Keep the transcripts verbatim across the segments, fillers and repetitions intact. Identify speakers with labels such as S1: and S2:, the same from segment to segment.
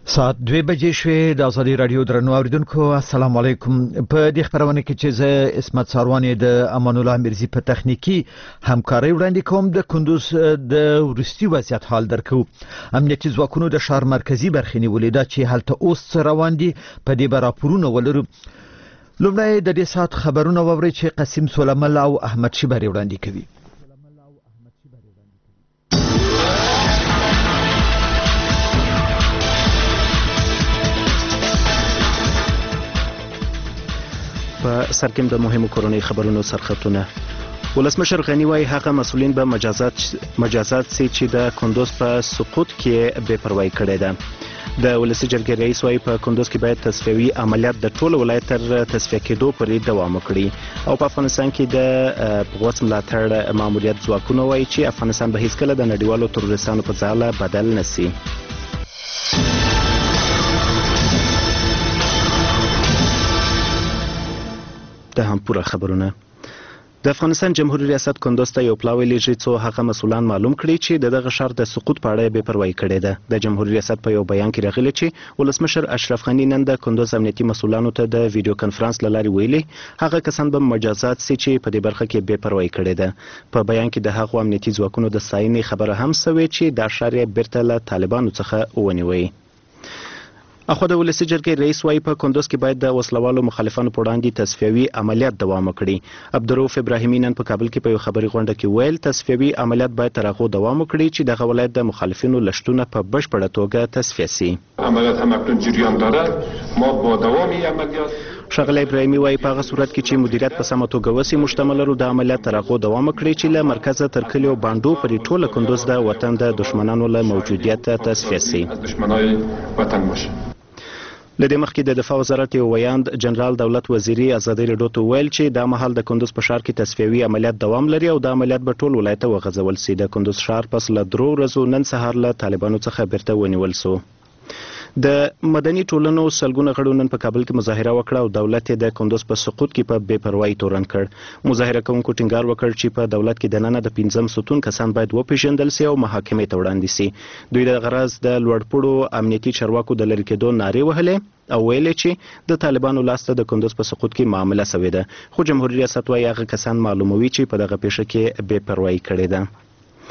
S1: ساعت دوه بجې شوې د ازادي رادیو درنو اوریدونکو السلام علیکم. په دې خبرونه کې چې زه اسمت ساروانی د امان الله مرزي په تخنیکی همکاري وړاندې کوم. د کندوز د ورستي وضعیت حال درکو. امنیتي ځواکونو د شهر مرکزی برخې نیولې ده چې هلته اوس روان دي. په دې بر راپورونه ولرو. لومړی د دې ساعت خبرونه ووري چې قاسم سلیمان او احمد شیبری وړاندې کوي.
S2: په سرکم د مهمو کورونی خبرونو سرخطونه. ولسمشر غنی وای هغه مسولین به مجازات مجازات سي چې د کندوز په سقوط کې بے پروايي کړې ده. د ولسی جرګې رئیس وای په کندوز کې باید تصفیوي عملیات د ټول ولایت تر تصفیه کېدو پورې دوام وکړي او په افغانستان کې د قوت ملاتړ ماموریت ځواکونه وای چې افغانستان به هیڅکله د نړیوالو تروریستانو په ځاله بدل نشي. د هم پوره خبرونه. د افغانستان جمهوریت ریاست کندوز ته یو پلاوی لیږي څو هغه مسولان معلوم کړي چې دغه شهر د سقوط په اړه بې پروايي کړې ده. د جمهوریت ریاست په یو بیان کې راغلی چې ولسمشر اشرف غنی نن د کندوز امنیتي مسولانو ته د ویډیو کانفرنس له لارې ویلي هغه کسان به مجازات سي چې په دې برخه کې بې پروايي کړې ده. په بیان کې د هغو امنیتي ځواکونو د ستاینې خبره هم شوې چې دا شهر بیرته له طالبانو څخه ونیوي. اخو د ولسی جرګې رئیس وای په کندوز کې باید د وسلوالو مخالفانو په وړاندې تصفیوي عملیات دوام وکړي. عبدالرؤف ابراهیمي نن په کابل کې په یو خبري غونډه کې ویل تصفیوي عملیات باید تر هغه دوام وکړي چې دغه ولایت د مخالفینو لشتونه په بشپړه توګه تصفیه سي.
S3: عملیات هم اکنون جریان دارد. ما با دوام این عملیات
S2: شغله ابراهیمي وای په هغه صورت کې چې مدیریت په سمه توګه وسی مشتمل لرو د عملیات تر هغه دوام وکړي چې له مرکزه تر کلیو باندو پر ټوله کندوز د وطن د دشمنانو له موجودیت تصفیه سي.
S3: دشمنای وطن باشه.
S2: لدې مخکې د دفاع وزارت یو ویاند جنرال دولت وزیری ازادي رادیو ته ویل چې دا مهال د کندوز په ښار کې تصفیوي عملیات دوام لري او د عملیات به ټول ولایت ته وغځول سي. د کندوز ښار پس له درو ورځو نن سهار له طالبانو څخه بیرته ونیول سو. د مدني ټولنو سلګونه غړو نن په کابل کې مظاهره وکړه او دولت د کندوز په سقوط کې په بې پروايي تورن کړ. مظاهره کوونکو ټینګار وکړ چې په دولت کې دننه د پنځم ستون کسان باید وپیژندل سي او محاکمې ته وړاندې سي. دوی د غرض د لوړپوړو امنیتي چارواکو د لری کېدو نارې وهلې او ویلې چې د طالبانو لاسته د کندوز په سقوط کې معامله شوې ده. خو جمهوریت ریاست وايي هغه کسان معلوموي چې په دغه پیښه کې بې پروايي کړې ده.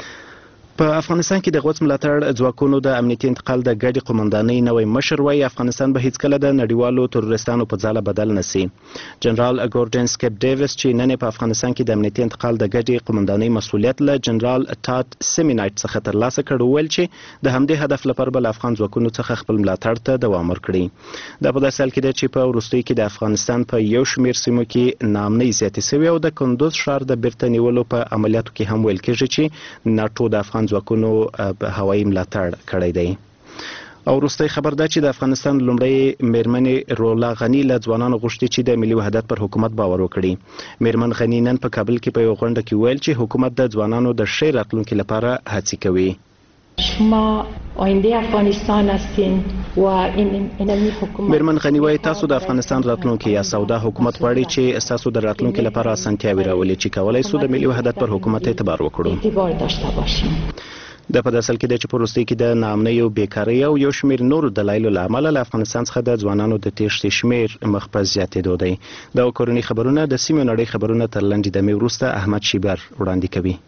S2: په افغانستان کې د قوت ملاتړ ځواکونو د امنیتي انتقال د ګډې قومندانۍ نوی مشر وایي افغانستان به هیڅکله د نړیوالو تروریستانو په ځاله بدل نشي. جنرال ګوردن سکپ ډیویس چې نن په افغانستان کې د امنیتي انتقال د ګډې قومندانۍ مسؤلیت له جنرال ټاټ سیمینایټ څخه ترلاسه کړ ویل چې د همدې هدف لپاره بل افغان ځواکونو څخه خپل ملاتړ ته دوام ورکړي. دا په داسې حال کې ده چې په وروستیو کې د افغانستان په یو شمېر سیمو کې ناامنۍ زیاتې شوې او د کندوز ښار د بیرته نیولو په عملیاتو کې هم ویل کېږي چې ناټو د افغان ځواکونو هوایي ملاتړ کړی دی. او وروستی خبر ده چې د افغانستان لومړی میرمنې رولا غنی له ځوانانو غوښتي چې د ملي وحدت پر حکومت باور وکړي. میرمن غنی نن په کابل کې په یو غونډه کې ویل چې حکومت د ځوانانو د ښې راتلونکي لپاره هڅې کوي.
S4: شما آینده افغانستان هستین و این اینمی حکومت
S2: میرمن غنی وایي تاسو د افغانستان راتلونکي یا سودا حکومت غواړي چې تاسو د راتلونکي لپاره اسانتیاوي راولي چې کولای سو د ملي وحدت پر حکومت اعتبار وکړو.
S4: اعتبار داشته باشیم.
S2: د په داسل کې د چې په وروستي کې د ناامنۍ او بیکارۍ او یو شمېر نورو دلایلو له امله له افغانستان څخه د ځوانانو د تېښتې شمېر مخ په زیاتېدو دی. دا کورني خبرونه د سیمې نړۍ خبرونه تر لنډې دمې وروسته احمد شیبر وړاندې کوي.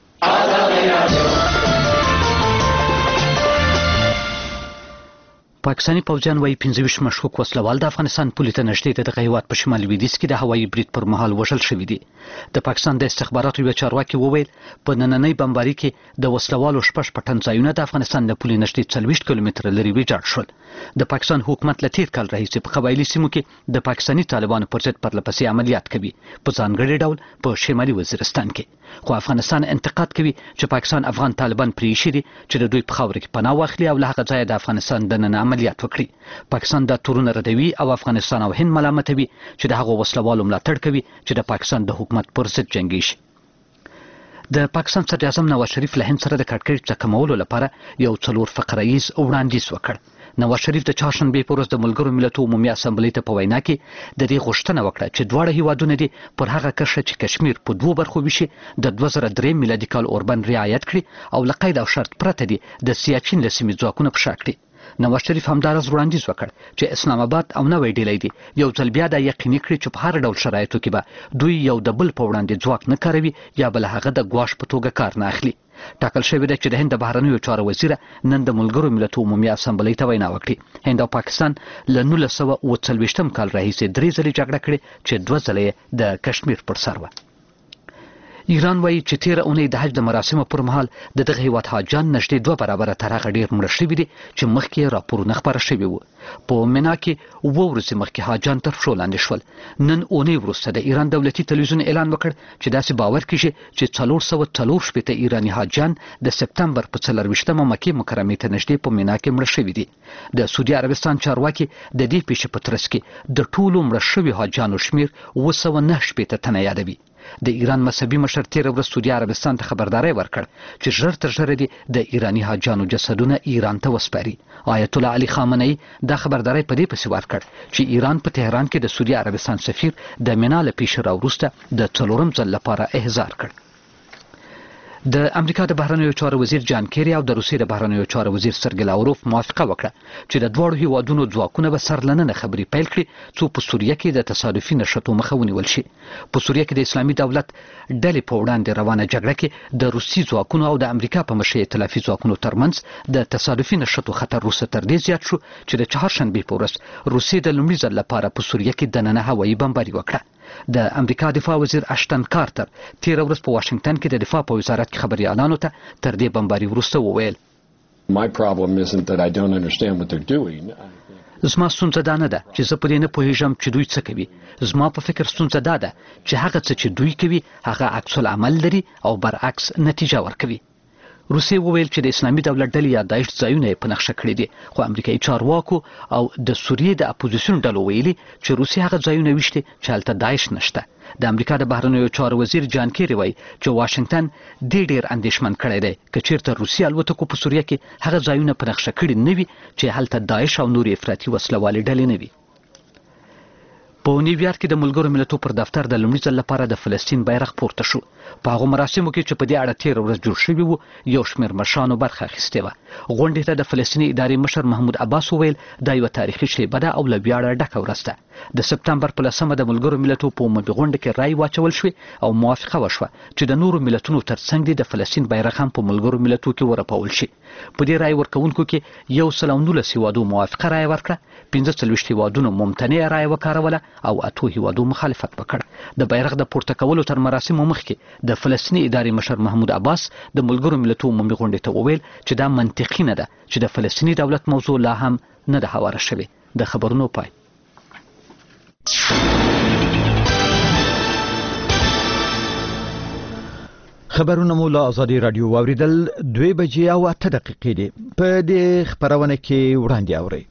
S5: پاکستاني پوځیان وايي پنځه ویشت مشکوک وسلوال د افغانستان پولې ته نږدې د دغه هیواد په شمال لویدیځ کې د هوایي برید پر مهال وژل شوي دي. د پاکستان د استخباراتو یوه چارواکي وویل په نننۍ بمباري کې د وسلوالو شپږ پټن ځایونه د افغانستان د پولې نږدې څلوېښت کیلومتره لرې ویجاړ شول. د پاکستان حکومت له تېر کال راهیسې په قبایلي سیمو کې د پاکستاني طالبانو پر ضد پرلهپسې عملیات کوي په ځانګړي ډول په شمالي وزیرستان کې. خو افغانستان انتقاد کوي چې پاکستان افغان طالبان پرې ایښي دي چې د دوی په خاوره کې پناه واخلي او له هغه ځایه د افغانستان دننه عملیات وکړي. پاکستان دا تورونه ردوي او افغانستان او هند ملامتوي چې د هغو وسلوالو ملاتړ کوي چې د پاکستان د حکومت پر ضد جنګیږي. د پاکستان صدر اعظم نواز شریف له هند سره د کړکېچ د کمولو لپاره یو څلور فقره-ییز وړاندیز وکړ. نواز شریف د چهارشنبې په ورځ د ملګرو ملتونو عمومي اسامبلې ته په وینا کې د دې غوښتنه وکړه چې دواړه هیوادونه دي پر هغه کرښه چې کشمیر په دوو برخو ویشي د دوه زره درې میلادي کال اوربند رعایت کړي او له قید او شرط پرته دي د سیاچین له سیمې ځواکونه په شا کړي. نواز شریف همدارس وړاندیز وکړ چې اسلام آباد او نوې ډیلی دی یو ځل بیا دا یقیني کړي چې په هر ډول شرایطو کې به دوی یو د بل په وړاندې ځواک نه کاروي یا بل هغه د ګواښ په توګه کار نه اخلي. ټاکل شوې ده چې د هند د بهرنیو چارو وزیر نن د ملګرو ملتونو عمومي اسامبلۍ ته وینا وکړي. هند او پاکستان له نولس سوه اوه څلوېښتم کال راهیسې درې ځلې جګړه کړې چې دوه ځله یې د کشمیر پر سر وه. ایران وایي چې تیره اونۍ د حج د مراسمو پر مهال د دغه هیواد حاجیان نږدې دوه برابره تر هغه ډېر مړه شوي دي چې مخکې یې راپورونه خپاره شوي وو. په مینا کې اووه ورځې مخکې حاجیان تر پښو لاندې شول. نن اونۍ وروسته د ایران دولتي تلویزیون اعلان وکړ چې داسې باور کیږي چې څلور سوه څلور شپېته ایراني حاجیان د سپتمبر په څلرویشتمه مکې مکرمې ته نږدې په مینا کې مړه شوي دي. د سعودي عربستان چارواکي د دې پیښې په ترڅ کې د ټولو مړه شوي حاجیانو شمیر اووه سوه نه شپېته تنه یادوي. د ایران مذهبي مشر تیره ورځ سعودي عربستان ته خبرداری ورکړ چې ژر تر ژره دي د ایراني حاجیانو جسدونه ایران ته وسپاري. آیت الله علي خامنه‌ای دا خبرداری په دې پسې ورکړ چې ایران په تهران کې د سعودي عربستان سفیر د مینا له پیښې راوروسته د څلورم ځل لپاره احضار کړ. د امریکا د بهرنیو چارو وزیر جان کیری او د روسیې د بهرنیو چارو وزیر سرګی لاوروف موافقه وکړه چې د دواړو هیوادونو ځواکونه به سرلننه خبرې پیل کړي څو په سوریه کې د تصادفي نښتو مخه ونیول شي. په سوریه کې د اسلامي دولت ډلې په وړاندې روانه جګړه کې د روسي ځواکونو او د امریکا په مشرۍ ائتلافي ځواکونو ترمنځ د تصادفي نښتو خطر وروسته تر دې زیات شو چې د چهارشنبې په ورځ روسیې د لومړي ځل لپاره په سوریه کې دننه هوایي بمباري وکړه. د امریکا دفاع وزیر اشتن کارتر تیره ورځ په واشنگټن کې د دفاع په وزارت کې خبريالانو ته تر دې بمباري وروسته وویل
S6: My problem isn't that I don't understand what they're doing.
S5: زما ستونزه دا نه ده چې زه په دې نه پوهېږم چې دوی څه کوي. زما په فکر ستونزه دا ده چې هغه څه چې دوی کوي هغه عکس العمل لري او برعکس نتیجه ورکوي. روسیې وویل چې د اسلامي دولت ډلې یا داعش ځایونه یې په نقشه کړي دي، خو امریکایي چارواکو او د سوریې د اپوزیسیون ډلو ویلي چې روسیې هغه ځایونه ویشتي چې هلته داعش نشته. د امریکا د بهرنیو چارو وزیر جان کیری وایي چې واشنگټن دې ډېر اندېښمن کړی دی که چیرته روسي الوتکو په سوریه کې هغه ځایونه په نقشه کړي نه وي چې هلته داعش او نورې افراطي وسلوالې ډلې نه وي. په نیویارک کې د ملګرو ملتونو پر دفتر د لومړي ځل لپاره د فلسطین بیرغ پورته شو. په هغو مراسمو کې چې په دې اړه تېره ورځ جوړ شوي وو یو شمېر مشرانو برخه اخیستې وه. غونډې ته د فلسطیني ادارې مشر محمود عباس وویل دا یوه تاریخي شیبه ده او له ویاړه ډکه ورځ ده. د سپتمبر په لسمه د ملګرو ملتونو په عمومي غونډه کې رای واچول شوې او موافقه وشوه چې د نورو ملتونو ترڅنګ دې د فلسطین بیرغ هم په ملګرو ملتونو کې ورپول شي. په دې رای ورکوونکو کې یو سل او نولس هیوادو موافقه رای ورکړه، پنځه څلوېښت هیوادونو ممتنع رای وکاروله او اتو هیوادو مخالفت وکړ. د بیرغ د پورته کولو تر مراسمو مخکې د فلسطیني ادارې مشر محمود عباس د ملګرو ملتونو عمومي غونډې ته وویل چې دا منطقي نه ده چې د فلسطیني دولت موضوع لا هم نه ده هواره شوې. د خبرونو پای.
S1: خبرونه مو له ازادي رادیو واوریدل دوه بجې او اته دقیقې دي. په دې خبرونه کې وړاندې اوري.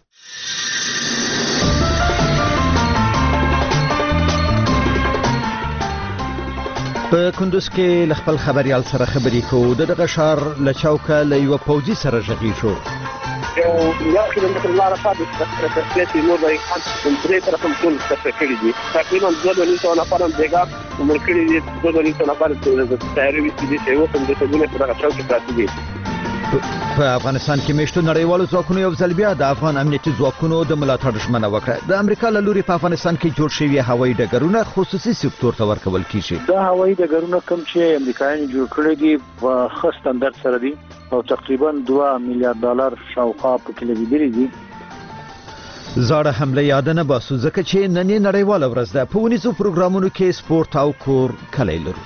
S1: په کندوز کې ل خپل خبريال سره خبرې کوو. د دغه ښار له چوکه له یوه پوځي سره غږی شو.
S7: یو کیلومتر لاره پاتې ده تر پلیټې نور د ایخان درې طرفه ټول تفریح کړي دي. تقریبا دوه دوه نیم سوه نفر هم بېګا عمر کړي دي. دوه دوه نیم سوه نفر د تیارې ویستي دي چې اوس هم د سګونه په دغه چوک کې پراته دي.
S1: په افغانستان کې میشتو نړیوالو ځواکونو یو ځل بیا د افغان امنیتي ځواکونو د ملاتړ ژمنه وکړه. د امریکا له لوري په افغانستان کې جوړ شوي هوایي ډګرونه خصوصي سکتور ته ورکول کیږي.
S8: دا هوایي ډګرونه کوم چې امریکایانو جوړ کړي دي په ښه سټنډرډ سره دي او تقریبا دوه میلیارډ ډالر شاوخوا پکې لګېدلي دي.
S1: زاړه حمله یاد نه باسو ځکه چې نن یې نړیواله ورځ ده. په ونیزو پروګرامونو کې سپورت او کور کلی لرو.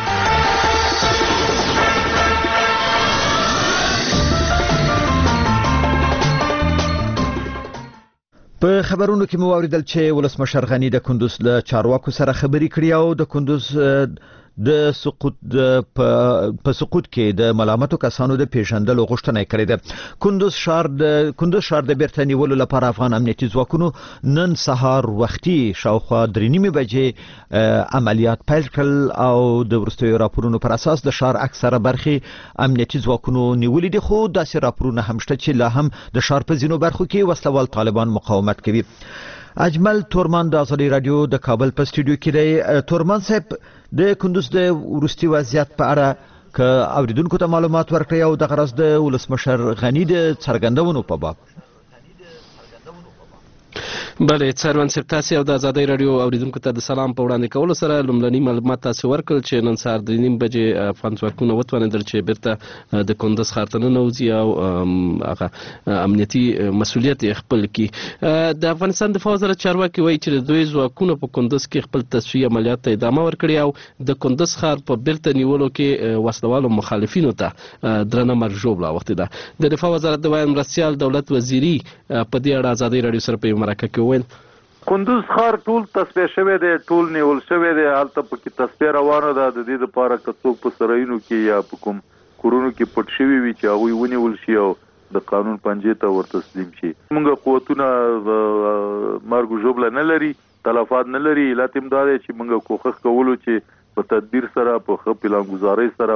S1: په خبرونو کې مو واوریدل چې ولسمشر غنی د کندوز له چارواکو سره خبرې کړې او د کندوز د سقوط په سقوط کې د ملامتو کسانو د پیژندلو غوښتنه کړې ده. کندوز ښار د کندوز ښار د بیرته نیولو لپاره افغان امنیتي ځواکونو نن سهار وختي شاوخوا درې نیمې بجې عملیات پیل کړل او د وروستیو راپورونو پر اساس د ښار اکثره برخې امنیتي ځواکونو نیولې دي، خو داسې راپورونه هم شته چې لا هم د ښار په ځینو برخو کې وسلوال طالبان مقاومت کوي. اجمل تورمان د ازادي رادیو د کابل په سټوډیو کې دی. تورمان صاحب، د کندوز د وروستي وضعیت په اړه که اوریدونکو ته معلومات ورکړي او د غرض د ولسمشر غنی د څرګندونو په باب.
S9: بله څروان صاحب تاسو او د ازادۍ رادیو اوریدونکو ته د سلام په وړاندې کولو سره لومړني معلومات تاسو ورکړل چې نن سهار د نیم بجې افغان ځواکونه وتوانېدل چې بیرته د کندز ښار ته ننوځي او هغه امنیتي مسؤلیت یې خپل کړي. د افغانستان دفاع وزارت چارواکي وایي چې د دوی ځواکونو په کندز کې خپل تصفیې عملیات ته ادامه ورکړې او د کندز ښار په بیرته نیولو کې وسلوالو مخالفینو ته درنه مرګ ژوبله اوښتې ده. د دفاع وزارت د وایي مرستیال دولت وزیري په دې اړه ازادۍ رادیو سره په یو مرکه کې وویل
S10: کندوز ښار ټول تصفیه شوی دی، ټول نیول شوی دی، هلته پکې تصفیه روانه ده. د دې دپاره که څوک په سرایونو کې یا په کوم کورونو کې پټ شوي وي چې هغوی ونیول شي او د قانون پنجې ته ور تسلیم شي. موږ قوتونه مرګ ژوبله نه لري، تلفات نه لري. علت هم دا دی چې موږ کوښښ کولو چې په تدبیر سره، په ښه پلانګزارۍ سره،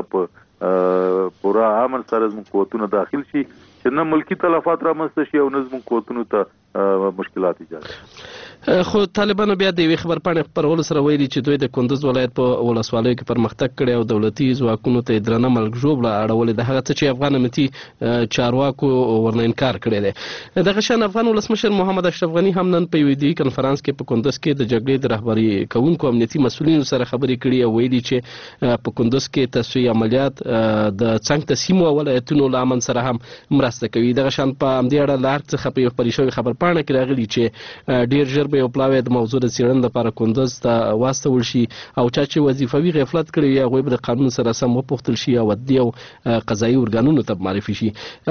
S10: په پوره امن سره زموږ قوتونه داخل شي چې نه ملکي تلفات رامنځته شي او نه زموږ قوتونو ته مشکلات ایجاد شي.
S9: خو طالبانو بیا د یوې خبرپاڼې خپرولو سره ویلي چې دوی د کندز ولایت په ولسوالیو کې پرمختګ کړی او دولتي ځواکونو ته یې درنه مرګ ژوبله اړولې ده، هغه څه چې افغان امنیتي چارواکو ورنه انکار کړی دی. دغه شان افغان ولسمشر محمد اشرف غني هم نن په یوې دې کنفرانس کې په کندز کې د جګړې د رهبري کوونکو امنیتي مسؤلینو سره خبرې کړي او ویلي چې په کندز کې تصفیې عملیات د څنګ ته سیمو او ولایتونو له امن سره هم مرسته کوي. دغه شان په همدې اړه له هر څخه په یو خپرې شوې خبرپاڼه کې راغلي چې ډېر ژر به یو پلاوی د موضوع د څېړنې لپاره کندز ته واستول شي او چا چې وظیفوي غفلت کړی وي هغوی به د قانون سره سم وپوښتل شي او عدلي او قضایي ارګانونو ته معرفي شي.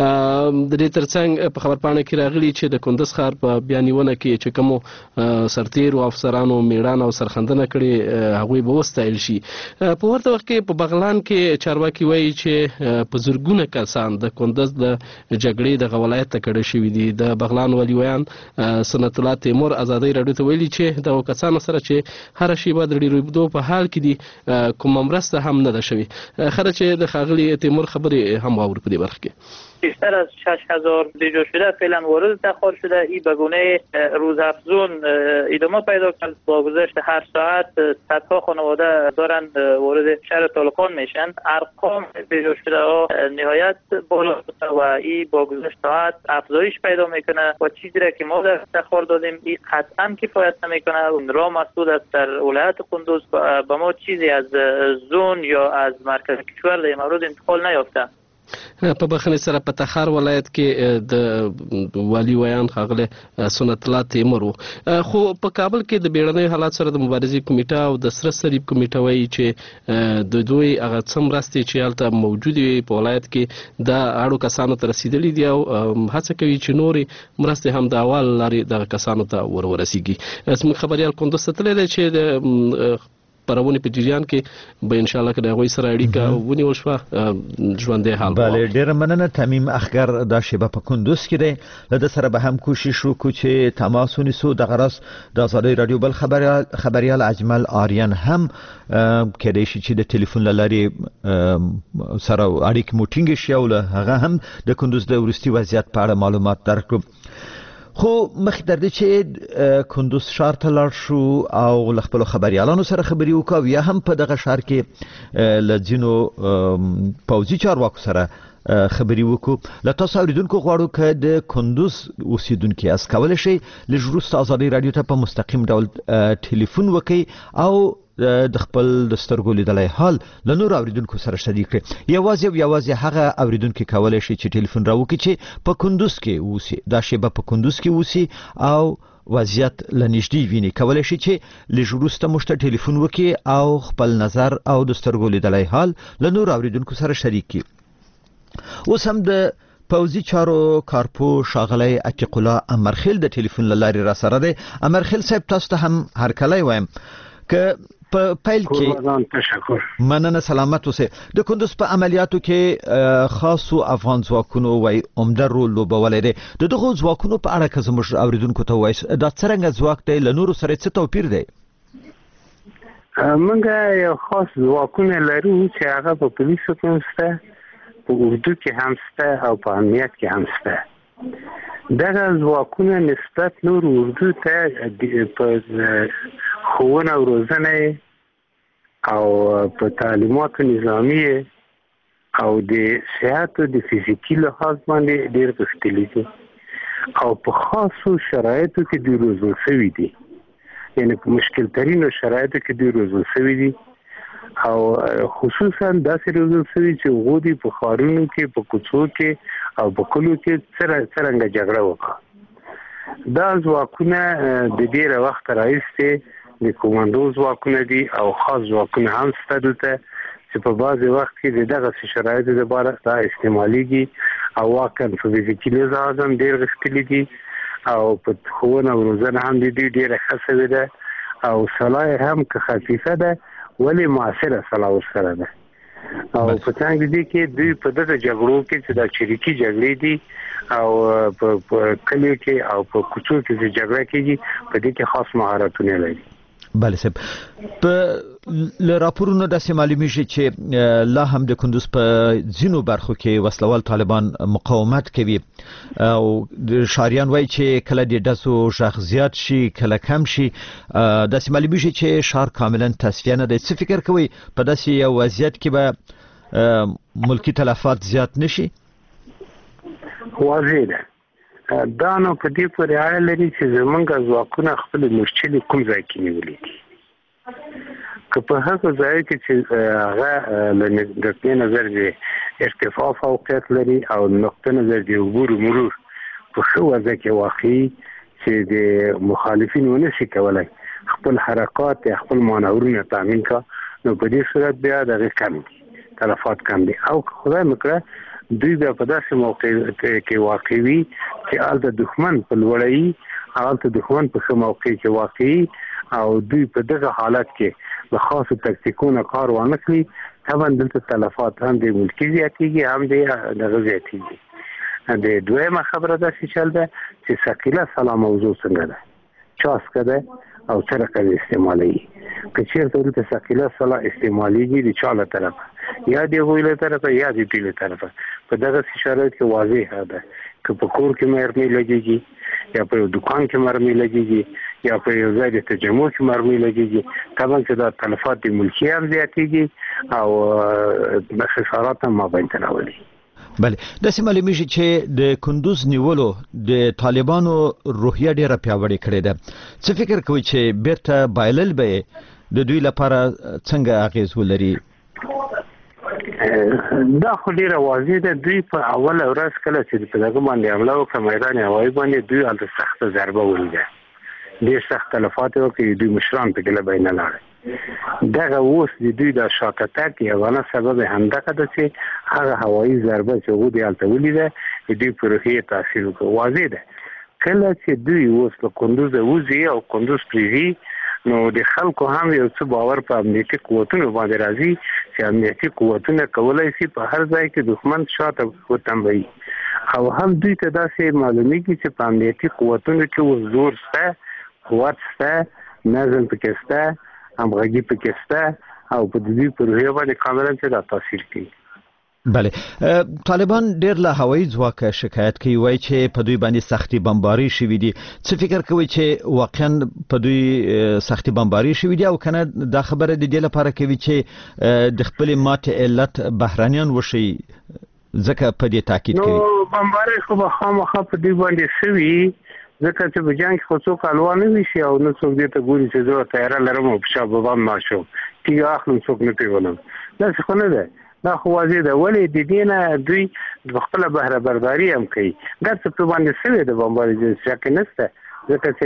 S9: د دې ترڅنګ په خبرپاڼه کې راغلي چې د کندز ښار په بیانیونه کې چې کومو سرتیرو افسرانو میړانه او سرښندنه کړې هغوی به وستایل شي. په ورته وخت کې په بغلان کې چارواکي وایي چې په زرګونه کسان د کندز د جګړې دغه ولایت ته کډه شوي دي. د بغلان ولیویان سنت الله تیمور ازادۍ راډیو ته ویلي چې دغو کسانو سره چې هره شیبه د ډېرېدو په حال کې دي کومه مرسته هم نه ده شوې. خره چې د ښاغلي تیمور خبرې هم واورو په دې برخه کې.
S11: بیشتر از شش هزار دیجا شده فعلا وارد تخار شده. این به گونه روزافزون ادامه پیدا کرد. با گذشت هر ساعت صدها خانواده دارند وارد شهر طالقان میشن. ارقام دیجا شده ها نهایت بالا و این با گذشت ساعت افزایش پیدا میکنه و چیزی را که ما در تخار دادیم این قطعا کفایت نمیکنه. راه مسدود است در ولایت کندوز. به ما چیزی از زون یا از مرکز کشور در مورد انتقال نیافته.
S9: په بخښنې سره په تخار ولایت کې د والي ویان ښاغلی سنت الله تیمور و. خو په کابل کې د بیړنیو حالات سره د مبارزې کمیټه او د سره صلیب کمیټه وایي چې د دوی هغه څه مرستې چې هلته موجودې وي په ولایت کې د اړو کسانو ته رسېدلي دي او هڅه کوي چې نورې مرستې هم د اول لارې دغه کسانو ته ور ورسیږي. زموږ خبریال کندوز ته تللی دی چې د پرونی په جریان کې به ان شاء الله که د هغوی سره اړیکه ونیول شوه ژوندی حال.
S1: بله ډېره مننه. تمیم اخګر دا شیبه په کندوز کې دی. له ده سره به هم کوشش وکړو چې تماس ونیسو. دغه راز د ازادۍ راډیو بل خبریال خبریال اجمل آریان هم کېدای شي چې د ټلیفون له لارې سره اړیکې مو ټینګې شي او له هغه هم د کندوز د وروستي وضعیت په اړه معلومات درکړو. خو مخکې تر دې چې کندوز ښار ته لاړ شو او له خپلو خبریالانو سره خبرې وکړو او یا هم په دغه ښار کې له ځینو پوځي چارواکو سره خبرې وکړو. له تاسو اورېدونکو غواړو که د کندوز اوسېدونکي یاست کولی شئ لږ وروسته ازادۍ راډیو ته په مستقیم ډول ټلیفون وکړئ او د خپل د سترګو لیدلی حال له نورو اورېدونکو سره شریک کړئ. یوازې او یوازې هغه اورېدونکي کولی شي چې ټلیفون راوکړي چې په کندوز کې اوسي، دا شیبه په کندوز کې اوسي او وضعیت له نږدې ویني. کولی شي چې لږ وروسته موږ ته ټلیفون وکړي او خپل نظر او د سترګو لیدلی حال له نورو اورېدونکو سره شریک کړي. اوس هم د پوځي چارو کارپو ښاغلی عتیق الله امرخیل د ټلیفون له لارې را سره دی. امرخیل صاحب تاسو ته هم هرکلی وایم که په پیل کې مننه سلامت اوسئ. د کندوز په عملیاتو کې خاصو افغان ځواکونو وایي عمده رول لوبولی دی. د دغو ځواکونو په اړه که زموږ اورېدونکو ته ووایاست دا څرنګه ځواک دی، له نورو سره څه توپیر دی؟
S12: موږ یو خاص ځواکونه لرو چې هغه په پولیسو کې هم شته، په اردو کې هم شته او په امنیت کې هم شته. دغه ځواکونه نسبت نور اردو ته په ښوونه او روزنه او په تعلیماتو نظامي او د صحت او د فزیکی لحاظ باندې ډیر غښتلي دي او په خاصو شرایطو کې د روزل شوي دي، یعنی په مشکل ترینو شرایطو کې د روزل شوي دي او خصوصا داسې روزل شوي چې غوډي په خارونو کې په کوڅو کې او په کلو کې څرنګه جګړه وکړه. دا ځواکونه د ډیره وخت راهیسې د کوماندو ځواکونه دي او خاص ځواکونه هم شته دلته چې په بعضې وخت کې د دغسې شرایطو لپاره دا استعمالیږي او واقعا په فزیکي لحاظ هم ډېر غښتلي دي او په ښوونه او روزنه هم د دوی ډېره ښه شوې ده او سلا یې هم که خفیفه ده ولې معاصره سلا ورسره ده. او په څنګه دي کې دوی په دغه جګړو کې چې دا چریکي جګړې دي او په کلیو کې او په کوڅو کې چې جګړه کېږي په دې کې خاص مهارتونه لري.
S1: بله صاحب، په له راپورونو داسې معلومیږي چې لا هم د کندوز په ځینو برخو کې وسلوال طالبان مقاومت کوي او د شاریان وایي چې کله د ډزو غږ زیات شي کله کم شي. داسې معلومیږي چې شهر کاملا تصفیه نه دی. څه فکر کوئ په داسې یو وضعیت کې به ملکی تلفات زیات نشي؟
S12: واضح ده دا نو په دې پورې اړه لري چې زمونږ ځواکونه خپل مشکل کوم ځای کې نیولي دي. که په هغه ځای کې چې هغه له نقطې نظر د ارتفاع فوقیت لري او نقطه نظر د عبور مرور په ښه وضع کې واقعي چې د مخالفین ونه شي کولی خپل حرکات یا خپل مانورونه تامین کا، نو په دې صورت بیا دغه کم دي، تلفات کم دي. او خدای مکړه دوی بیا په داسې موقع کې واقع وي چې هلته دښمن په لوړوي، هلته دښمن په ښه موقع کې واقعي او دوی په دغه حالت کې د خاصو تکتیکونو کار وانه کړي، طبعا دلته تلفات هم د ملکي زیاتېږي هم د دغه زیاتېږي. د دویمه خبره داسې چل ده چې ثقیله سلا موضوع څنګه ده، چاسکه ده او څه رقم استعمالوي. که چېرته دلته ثقیله سلا استعمالېږي د چا له طرفه یا د هغوی له طرفه یا د دوی له طرفه، په دغسې شرایط کې واضح ده که په کور کې مرمۍ لګېږي یا په یو دکان کې مرمۍ لګېږي یا په یو ځای د تجمع کې مرمۍ لګېږي، طبعا چې دا تلفات د ملکي هم زیاتېږي او خسارات هم مابین ته راولي.
S1: بله، داسې معلومیږي چې د کندوز نیولو د طالبانو روحیه ډیره پیاوړې کړې ده. څه فکر کوئ چې بیرته بایلل به د دوی لپاره څنګه اغیز ولري؟
S12: دا خو ډیره واضح ده. دوی په اوله ورځ کله چې په دغه باندې حمله وکړه میدان هوایي باندې، دوی هلته سخته ضربه ولیده، ډېر سخت تلفات یې وکړې، دوی مشران پکې له بینه لاړل. دغه اوس د دوی د شاته تګ یوانه سبب همدغه ده چې هغه هوایي ضربه چې هغوی دې هلته ولیده د دوی په روحیې تاثیر وکړ. واضح ده کله چې دوی اوس له کندوزه وځي او کندوز پرېږي، نو د خلکو هم یو څه باور په امنیتي قوتونو باندې راځي چې امنیتي قوتونه کولی شي په هر ځای کې دښمن شاته وتمبوي او هم دوی ته داسې معلومیږي چې په امنیتي قوتونو کې اوس زور شته، قوت شته، نظم پکې شته، همغږي پکې شته او په دوی په روحیه باندې کاملا چې دا تاثیر کوي.
S1: بله، طالبان ډیر له هوایي ځواکه شکایت کوي، وایي چې په دوی باندې سختي بمباري شوي دي. څه فکر کوي چې واقعا په دوی سختي بمباري شوي دي او کنه دا خبره د دې لپاره کوي چې د خپل ماتې علت بهرانیان وشي ځکه په دې تاکید کوي؟
S12: نو بمباري خو به خامخا په دوی باندې شوي ځکه چې په جنګ کې خو څوک الوا نه وي شي او نه څوک دې ته ګوري چې زه تیاره لرم او په شا به بم ماشوم تیږه اخلم څوک نه پیولم. داسې خو نه ده، دا خو واضح ده. ولې د دې نه دوی د خپله بهره برداري هم کوي. دا څه په باندې شوې ده بمباري شک نشته، ځکه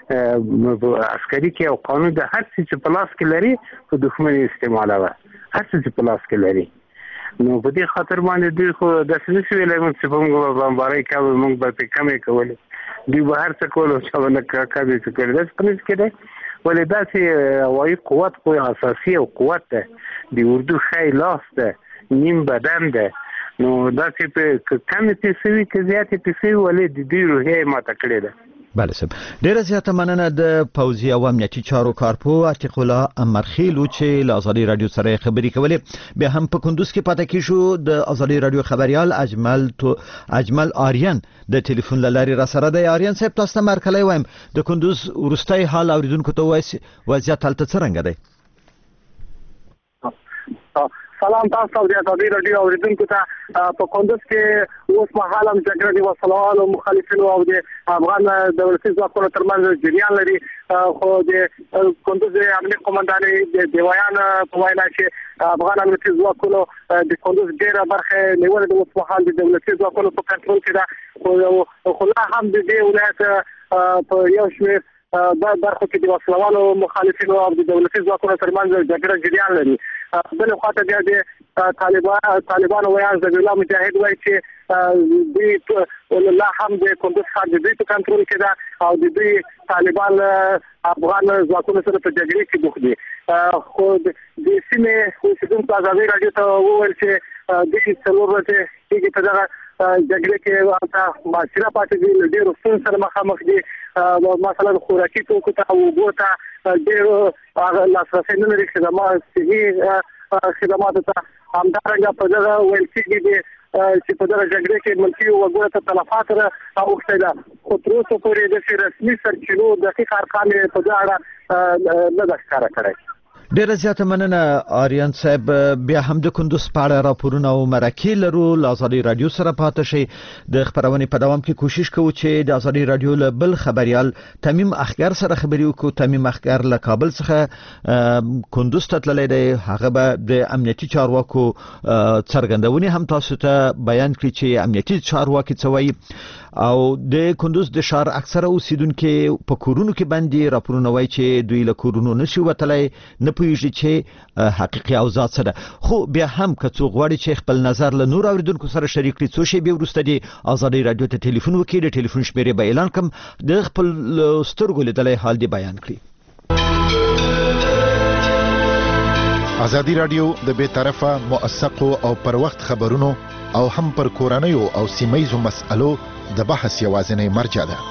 S12: چې عسکري کې او قانون د هر څه چې په لاس کې لري په دښمن استعمالوه، هر څه چې په لاس کې لري. نو په دې خاطر باندې دوی خو داسې نشي ویلی موږ چې موږ به بمبارۍ کوو، موږ به پرې کمې کولې، دوی به هر څه کول او چا به نه کمې څه کړي. داسې خو نشي کېدی. ولې داسې هوایي قوت خو اساسي او قوت ده، د اردو ښی لاس ده، نیم بدن ده. نو داسې په کمې پیسې وي که زیاتې پیسې وي، ولې د دوی روحیه یې ماته کړې ده.
S1: بله صاحب، ډیره زیاته مننه د پوځي او امنیتي چارو کارپوه عتیق الله امرخیلو چې له ازادي راډیو سره خبرې کولې. بیا هم په کندوز کې پاتې کیږو. د ازادي راډیو خبريال اجمل تو اجمل آریان د ټلیفون له لارې را سره دی. آریان صاحب، تاسو ته مرکلی وایم، د کندوز وروستی حال اوریدونکو ته وایي وضعیت هلته څرنګه دی؟
S7: سلام تاسو ته د ازادي رادیو اوریدونکو ته په کندوز کې اوس مهال هم جګړه د وسلوالو مخالفینو او د افغان دولتي ځواکونو ترمنځ جریان لري خو د کندوز امنیت قومندانۍ د ویان په وینا چې افغان امنیتي ځواکونو د کندوز ډیره برخه نیولې د اوس مهال د دولتي ځواکونو په کنټرول کې ده خو لا هم د دې ولایت په یو شمېر د برخو کې د وسلوالو مخالفینو او د دولتي ځواکونو ترمنځ جګړه جریان لري. بل خواته بیا د طالبان طالبان ویان ذبیح الله مجاهد وایي چې دوی لا هم د کندوز ښار د دوی په کنټرول کې ده او د دوی طالبان افغان ځواکونو سره په جګړې کې بوخت دي. خو د سیمې اوسېدونکو ازادي راډیو ته وویل چې دوی څلور ورځې کېږي په دغه جګړې کې هلته محاصره پاتې دي، له ډېرو ستونزو سره مخامخ دي. مثلا خوراکي توکو ته او اوبو ته ډېر لاسرسی نه لري، خدمات صحي خدماتو ته. همدارنګه په دغه ویل کېږي چې په دغه جګړې کې ملکي وګړو ته تلفات اوښتې ده، خو تر اوسه پورې داسې رسمي سرچینو دقیق ارقام یې په دې اړه نه ده ښکاره کړی.
S1: ډیره زیاته مننه آریان صاحب. بیا هم د کندوز په اړه راپورونه او مرکې لرو، له ازادي رادیو سره پاتې شئ. د خبرونې په دوام کې کوشش کوو چې د ازادي رادیو له بل خبريال تمیم اخګر سره خبري وکړو. تمیم اخګر له کابل څخه کندوز ته تللی دی، هغه به د امنیتي چارواکو څرګندونې هم تاسو ته بیان کړي چې امنیتي چارواکي څه وایي. او د کندوز د ښار اکثره اوسیدونکو په کورونو کې باندې راپورونه وایي چې دوی له کورونو نشي وتلی، نه پوهیږي چې حقیقي اوضاع څه ده. خو بیا هم که څوک غواړي چې خپل نظر له نور اوریدونکو سره شریک کړي، څو شېبې وروسته د ازادي رادیو ته ټلیفون وکړي، د ټلیفون شمیرې به اعلان کړم، د خپل سترګو لیدلی حال دې بیان کړي.
S13: ازادي رادیو د بې طرفه، موثقو او پر وخت خبرونو او هم پر کورنیو او سیمهیزو مسألو د بحث یوازینی مرجع ده.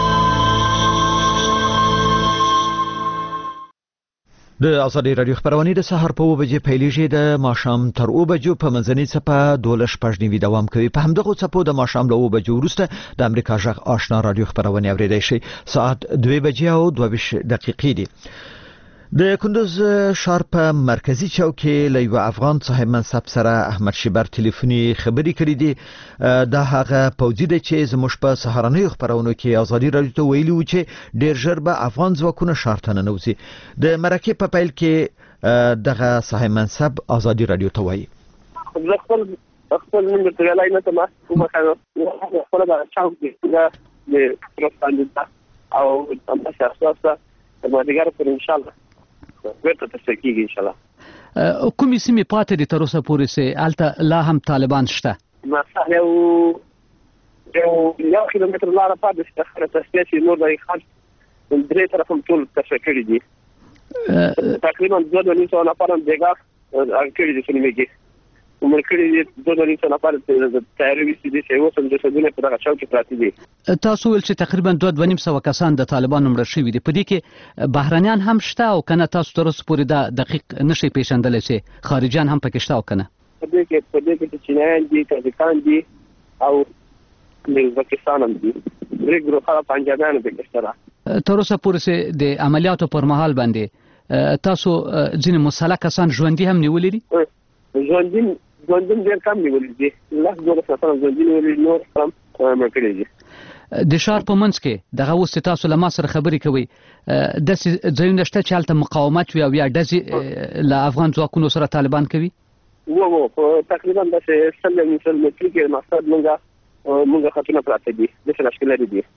S1: د ازادي رادیو خبرونه د سهار په اوه بجې پیلېږي، د ماښام تر اوه بجو په منځنۍ څپه دولس شپږ نیوي دوام کوي. په همدغه څپو د ماښام له اوه بجو وروسته د امریکا غږ آشنا رادیو خبرونه اورېدای شي. ساعت دوه بجې او دوه ویشت دقیقې دي. د کندوز ښار په مرکزی چوک کې له یو افغان صاحب منصب سره احمد شیبر ټلیفوني خبرې کړې دي. دا هغه پوځي دی چې زموږ په سهارنیو خبرونو کې ازادي رادیو ته ویلي و چې ډېر ژر به افغان ځواکونه ښار ته ننوځي. د مرکې په پیل کې دغه صاحب منصب ازادي رادیو ته وایي:
S7: زه خپل خپل نوم ته ویلای نه ته ما کومه خبره خپل د چاوک دی د پروپاګاندا او تاسو تاسو د ماډیګر پر ان شاء الله ورته تسکیږي ان شاء الله.
S5: کومې سیمې پاتې دي تر اوسه پورې چې هلته لا هم طالبان شته؟
S7: مثلا یو یو یو کیلومتر لاره پاتې شته، خو تاسو چې نور د خان درې طرف هم ټول تسکیږي کړي دي. تقریبا دوه دوه نیم سوه نفر هم بیګا کړي دي سیمې کې عمر کړي دي، دوه دوه نیم سوه نفر تیاری وستي دي چې اوس هم د سدونه په دغه چوک کې پراته دي.
S5: تاسو ول چې تقریبا دوه دوه نیم سوه کسان د طالبانو مړه شوي دي، په دې کې بهرنیان هم شته او کنه تاسو تر اوسه پورې دا دقیق نشي پیژندلی چې خارجیان هم پکې شته او کنه؟
S7: په دې کې په دې کې چینایان دي، تاجکان دي او د پاکستان هم دي، درې ګروپه پنجابیان پکې شته.
S5: تر اوسه پورې د عملیاتو پر مهال باندې تاسو ځینې مسلح کسان ژوندي هم نیولي دي؟
S7: ژوندي ژوندي ډېر کم نیولي دي، لس دولس نفر ژوندي نیولي، نور هم مړه کړي دي.
S5: د ښار په منځ کې دغه اوس تاسو له ما سره خبرې کوي، داسې ځایونه شته چې هلته مقاومت وي او یا ډزې له افغان ځواکونو سره طالبان کوي؟
S7: و و تقریبا داسې سل سل متري کې مقصد مونږه مونږه خطونه پراته دي، داسې لښکر لري دي.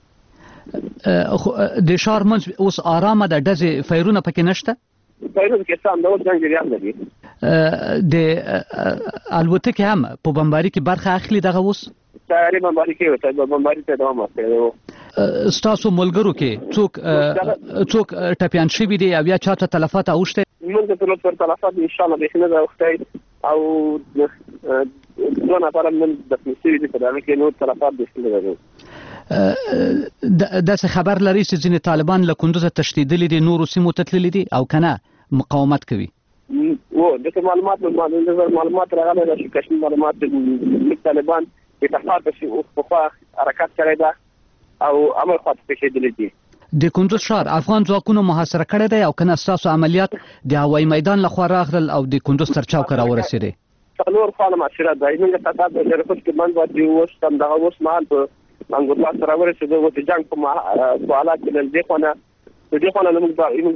S5: د ښار منځ اوس آرامه ده، ډزې فیرونه پکې نشته؟
S7: فیرونه کې سم ډول جنګ جریان لري.
S5: د الوتکې هم په بمباري کې برخه اخلي دغه اوس؟
S7: ساري بمباري کې وته د بمباري ته دوام ورکړي.
S5: ستاسو ملګرو کې څوک څوک ټپیان شوي دي او یا چاته تلفات اوښتي؟
S7: موږ ته ټول تلفات ان شاء الله به نه راوښتي او دوه نفر من د مسیري دي په دغه کې نور تلفات دي نه.
S5: داسې خبر لري چې ځینې طالبان له کندوزه تښتېدلي دي، نورو سیمو ته تللي دي او کنه مقاومت کوي؟
S7: و دغه معلومات معلومات راغلي دي چې کشمیر معلومات د طالبان اتحاد په خوا حرکت کړی ده او عمل خاطر پېښېدلی دي.
S5: د کندوز ښار افغان ځواکونو محاصره کړی دی او کنه ستاسو عملیات د هوایي میدان لخوا راغلل او د کندوز تر چوکه راورسېدی؟
S7: څلور کاله محاصره ده. موږ ته تاسو د رپورټ کې باندې وایي اوس هم دغه اوس مهال په انګورباغ سره ورسېدو او د جنګ په حالات کې د دې خونه د دې خونه موږ د موږ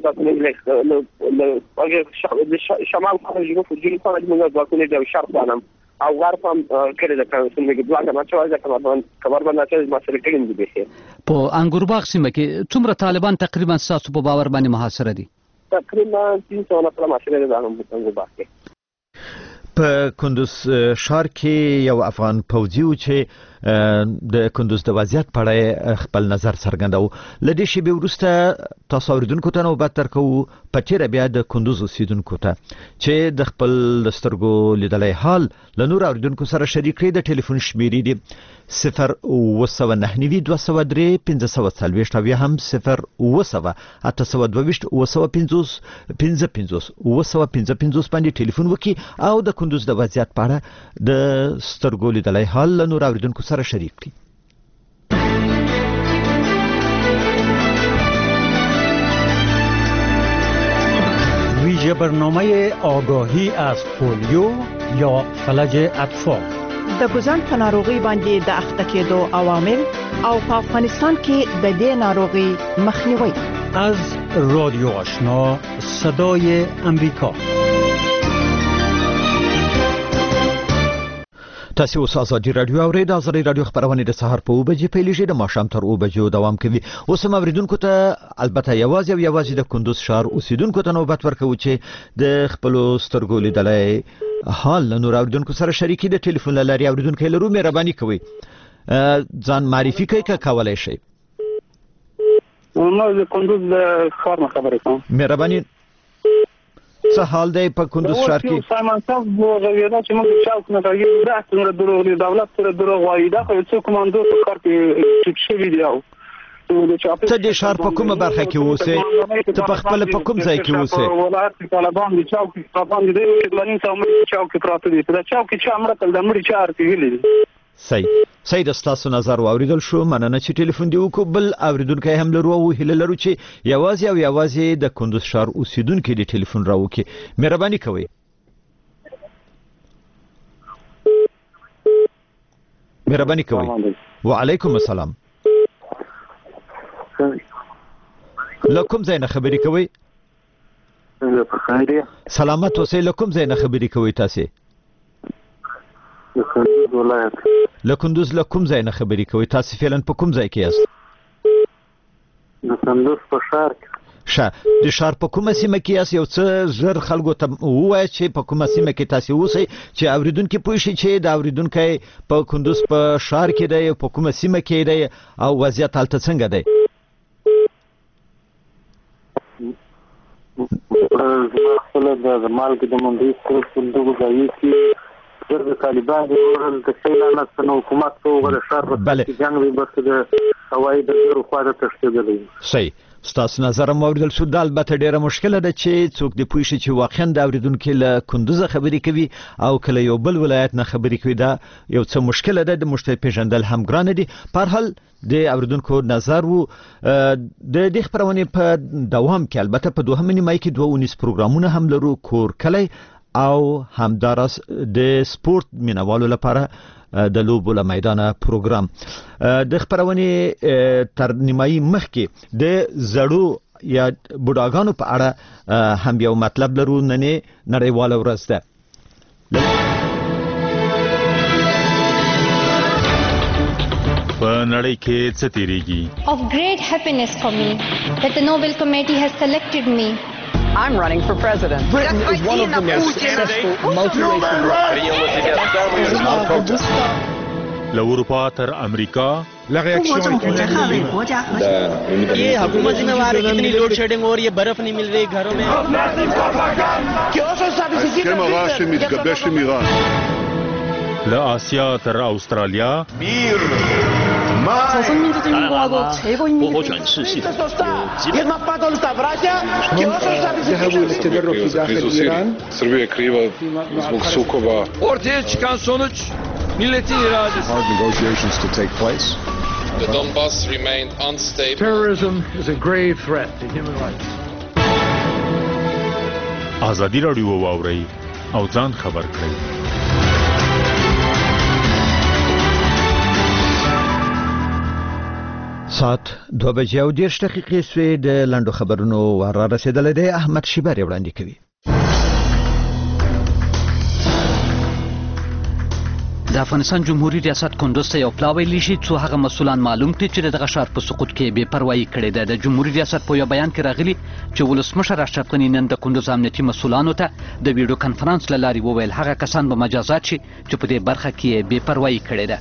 S7: د شمال خوا جنوب جنوب خوا موږ د ځواکونو د شرق باندې او غرب هم کړی د کانسل کې بلاګه ما چې واځه کمر کمر باندې چې محاصره کړي دي به
S5: په انګورباغ سیمه کې څومره طالبان تقریبا ستاسو په باور باندې محاصره دي؟
S7: تقریبا تین سوه نفر محاصره دي هم په انګورباغ کې.
S1: په کندوز ښار کې یو افغان پوځي و چې د کندوز د وضعیت په اړه خپل نظر څرګنداو. له دې شیبې وروسته تاسو اوریدونکو ته نوبت درکوو په تېره بیا د کندوز اوسیدونکو ته چې د خپل د سترګو لیدلی حال له نورو اوریدونکو سره شریک کړي. د ټلیفون شمیرې دي صفر اوه سوه نهه نوي دوه سوه درې پنځه سوه څلوېښت او یا هم صفر اوه سوه اته سوه دوه ویشت اوه سوه پنځوس پنځه پنځوس اوه سوه پنځه پنځوس باندې ټلیفون وکړي او د کندوز د وضعیت په اړه د سترګو لیدلی حال له نورو اوریدونکو سره شریک کړي.
S14: ویژه برنامه آگاهی از پولیو یا فلج اطفال
S15: د ګوزن په ناروغي باندې د اخته کېدو عوامل او په افغانستان کې د دې ناروغي مخنیوي.
S14: از رادیو آشنا صدای امریکا.
S1: تاسو اوس ازادي رادیو اورئ. د ازادي رادیو خبرونه د سهار په اوه بجې پیلېږي د ماښام تر اوه بجو دوام کوي. اوس هم اوریدونکو ته البته یوازې او یوازې د کندوز ښار اوسیدونکو ته نوبت ورکوو چې د خپلو سترګو لیدلی حال له نورو اوریدونکو سره شریکي. د ټلیفون له لارې اوریدونکي لرو، مهرباني کوئ ځان معرفي کوئ که کولی شئ.
S16: ما د کندوز د ښار نه خبرې کوم.
S1: مهرباني څه حال دی په کندوز ښار کې؟
S16: سامان صاحب وغوېده چې موږ چوک نه راګېږو دا څومره دروغ دي، دولت سره دروغ وایي. دا خو یو څو کماندو په ښار کې ټیټ شوي دي. او
S1: ته د ښار په کومه برخه کې اوسې؟ ته په خپله په کوم ځای کې اوسې؟
S16: ولایت کې طالبان دي، چوک کې طالبان دي، د نیم سوه مړي چوک کې پراته دي. په دا چوک کې چا مړه کړل، د مړي چا ارتېږلي دي.
S1: صحیح صحیح د ستاسو نظر واوریدل شو. مننه چې ټلیفون دی وکړو. بل اوریدونکی هم لرو او هیله لرو چې یوازې او یوازې د کندوز ښار اوسیدونکي د ټلیفون راوکړي. مهرباني کوئ. مهرباني کوئ. وعلیکم السلام. له کوم ځای نه خبرې کوئ؟ سلامت اوسئ. له کوم ځای نه خبرې کوئ تاسې؟ له کندوز له کوم ځای نه خبرې کوئ؟ تاسې فعلا په کوم ځای کې یاست؟
S16: د کندوز په ښار کې.
S1: ښه، د ښار په کومه سیمه کې یاست؟ یو څه ژر خلکو ته ووایه چې په کومه سیمه کې تاسې اوسئ چې اوریدونکي پوه شي چې د اوریدونکی په کندوز په ښار کې دی، په کومه سیمه کې دی او وضعیت هلته څنګه دی.
S16: زما خپله د مالګې د منډۍ سره په دغو ځایو کې ډېر د طالبان د وړل د شی لعنت په حکومت په هغه ښار کې جنګ دی، بس د هوایي ډګرو خوا ته تښتېدلی.
S1: صحیح، ستاسو نظر هم واورېدل شو. دا البته ډېره مشکله ده چې څوک دې پوه شي چې واقعا د اورېدونکي له کندوزه خبرې کوي او کله یو بل ولایت نه خبرې کوي. دا یو څه مشکله ده، د موږ ته پېژندل هم ګرانه دي. په هر حال د اوریدونکو نظر وو. د دې خپرونې په دوام کې البته په دوهمه نیمایي کې دوه اونیز پروګرامونه هم لرو، کور کلی او همداراز د سپورت مینوالو لپاره د لوبو له میدانه پروګرام. د خپرونې تر نیمایي مخکې د زړو یا بوډاګانو په اړه هم یو مطلب لرو. نن نړیواله ورځ ده.
S17: په نړۍ کې څه تیریږي؟
S18: Of great happiness for me that the Nobel Committee has selected me.
S19: I'm running for president.
S20: Britain is one of the most successful multiracial countries.
S17: له اروپا تر امریکا
S20: La réaction
S21: ये हुकूमत जिम्मेवार है, कितनी load shedding हो रही है, बर्फ नहीं मिल रही घरों में.
S22: ההסכם הרע שמתגבש עם איראן.
S17: לאסיה تر אוסטרליה.
S21: 朝鲜民主人民共和国최고 인민대통령.
S22: 我转世系统。
S20: ذهبوا للتدرج في داخل إيران.
S22: Srbija je kriva zbog sukoba.
S23: Ortaya çıkan sonuç milletin iradesi.
S22: Hard negotiations to take place.
S3: The Donbass remained unstable.
S4: Terrorism is a grave threat to human rights.
S17: ازادي راډیو واورئ او ځان خبر کړئ.
S1: ساعت دوه بجې او دېرش دقیقې سوې. د لنډو خبرونو وار را رسېدلی دی. احمد شیبر یې وړاندې کوي.
S5: د افغانستان جمهوریت ریاست کندوز ته یو پلاوی ویلی شي څو هغه مسولان معلوم کړي چې دغه ښار په سقوط کې بې پروایي کړې ده. د جمهوریت ریاست په یو بیان کې راغلي چې ولسمشر اشرف غني نن د کندوز امنیتي مسولانو ته د ویډیو کنفرانس له لارې وویل هغه کسان به مجازات شي چې په دې برخه کې بې پروایي کړې ده.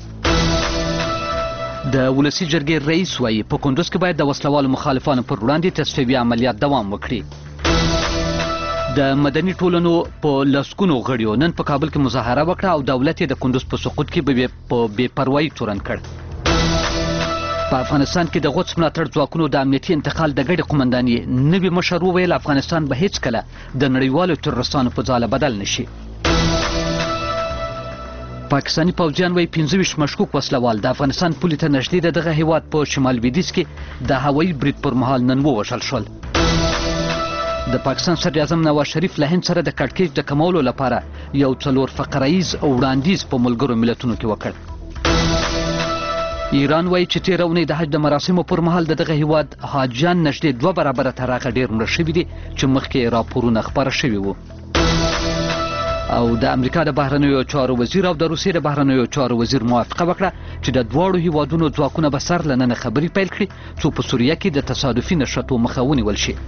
S5: د ولسي جرګې رئیس وایي په کندوز کې باید د وسلوالو مخالفانو پر وړاندې تصفیوي عملیات دوام وکړي. د مدني ټولنو په لسګونو غړیو نن په کابل کې مظاهره وکړه او دولت یې د کندوز په سقوط کې په بې پروایي تورن کړ. په افغانستان کې د غوڅ ملاتړ ځواکونو د امنیتي انتقال د ګډې قومندانۍ نوي مشر وویل افغانستان به هیڅکله د نړیوالو تروریستانو په ځاله بدل نشي. پاکستاني پوځیان وایي پنځه ویشت مشکوک وسلوال د افغانستان پولې ته نږدې د دغه هیواد په شمال لویدیځ کې د هوایي برید پر مهال نن ووژل شول. د پاکستان صدر اعظم نواز شریف له هند سره د کړکېچ د کمولو لپاره یو څلور فقره-ایز وړاندیز په ملګرو ملتونو کې وکړ. ایران وایي چې تېره اونۍ د حج د مراسمو پر مهال د دغه هیواد حاجیان نږدې دوه برابره تر هغه ډېر مړه شوي دي چې مخکې راپورونه خپاره شوي وو. او د امریکا د بهرنیو چارو وزیر او د روسیې د بهرنیو چارو وزیر موافقه وکړه چې د دواړو هیوادونو ځواکونه به سر له ننه خبرې پیل کړي څو په سوریه کې د تصادفي نښتو مخه ونیول شي.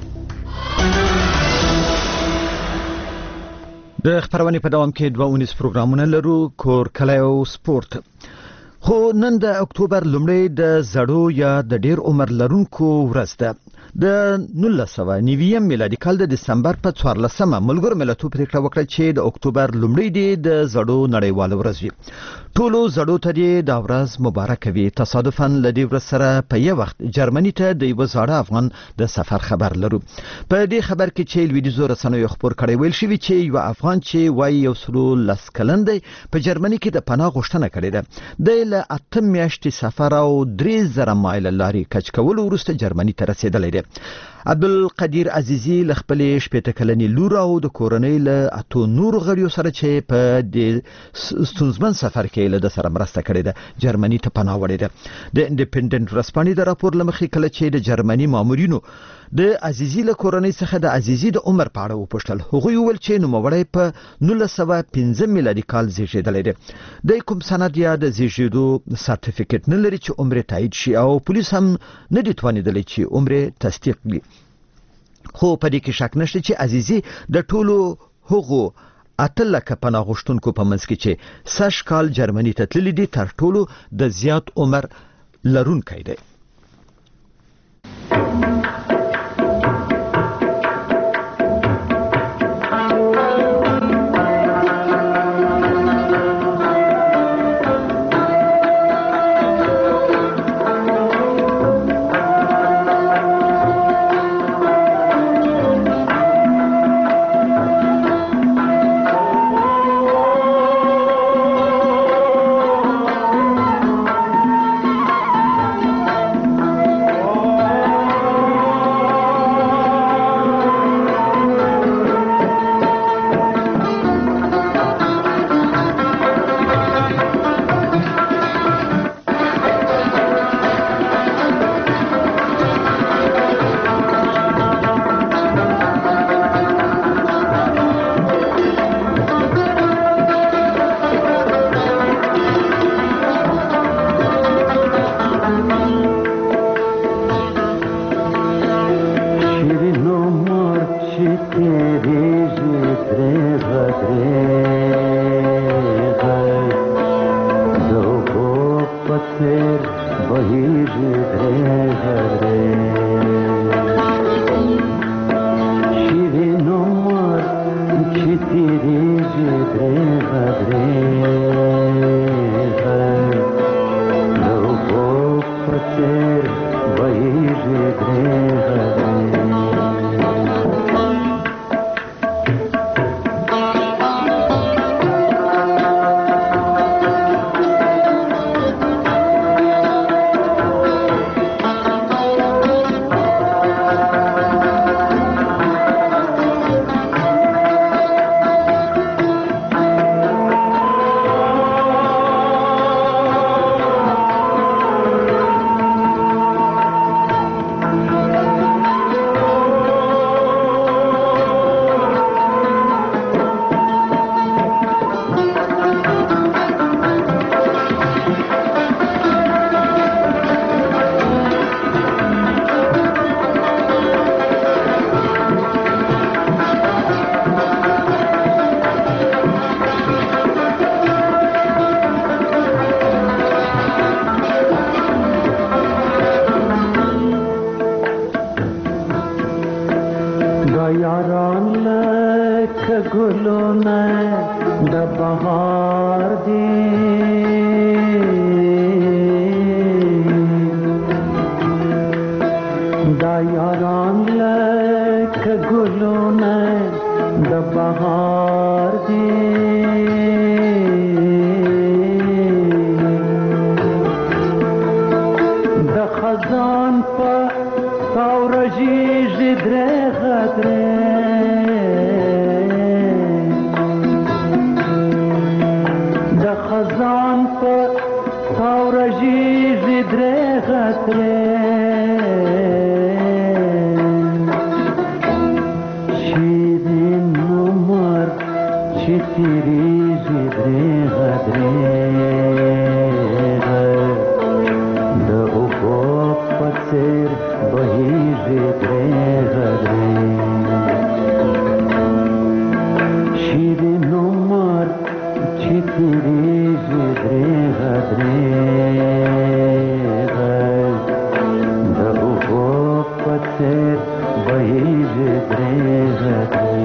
S1: د خبرونې په دوام کې دوه اونیز پروګرامونه لرو. کور کلی او سپورت. خو نن د اکتوبر لومړی د زړو یا د ډیر عمر لرونکو ورځ ده. د نولس سوه نوي میلادي کال د دسمبر په څوارلسمه ملګرو ملتونو پریکړه وکړه چې د اکتوبر لومړی دی د زړو نړیواله ورځ وي. ټولو زړو ته دې دا ورځ مبارکه وي. تصادفاً له دې ورځ سره په یو وخت جرمني ته د یوه زاړه افغان د سفر خبر لرو. په دې خبر کې چې لویدیځو رسنیو خپور کړی ویل شوي چې یو افغان چې وایي یو سلو لس کلن دی په جرمني کې د پناه غوښتنه کړې ده. دی له اته میاشتې سفر او درې زره مایله لارې کچ کولو وروسته جرمني ته رسېدلی دی. عبدالقدیر عزیزی له خپلې شپېته کلنې لور او د کورنۍ له اتو نورو غړیو سره چې په دې ستونزمن سفر کې له ده سره مرسته کړې ده جرمني ته پناه وړې ده. د انډیپنډنټ ورځپاڼې د راپور له مخې کله چې د جرمني مامورینو د عزیزی له کورنۍ څخه د عزیزی د عمر په اړه وپوښتل هغوی وویل چې نوموړی په نولس سوه پنځه میلادي کال زیږېدلی دی. د کوم سند یا د زیږېدو سرټیفیکټ نه لري چې عمر تایید شي او پولیس هم نه دي توانېدلی چې عمر تصدیق کړي. خو په دې کې شک نشته چې عزیزی د ټولو هغو اته لکه پناه غوښتونکو په منځ کې چې سږ کال جرمني ته تللي دي تر ټولو د زیات عمر لرونکی دی.
S2: یاران لکه گلونه د بهار دی دا یاران لکه گلونه د بهار دی د خزان په تاورجیږي درې غدرې د خزان په تاورجیږي درې غدرې شیرین عمر چې تیریږي درې غدرې د اوبو په څېر بهیږي درې غدرې شیرین عمر چې تیریږي درې غدرې د اوبو په څېر بهیږي درې غدرې.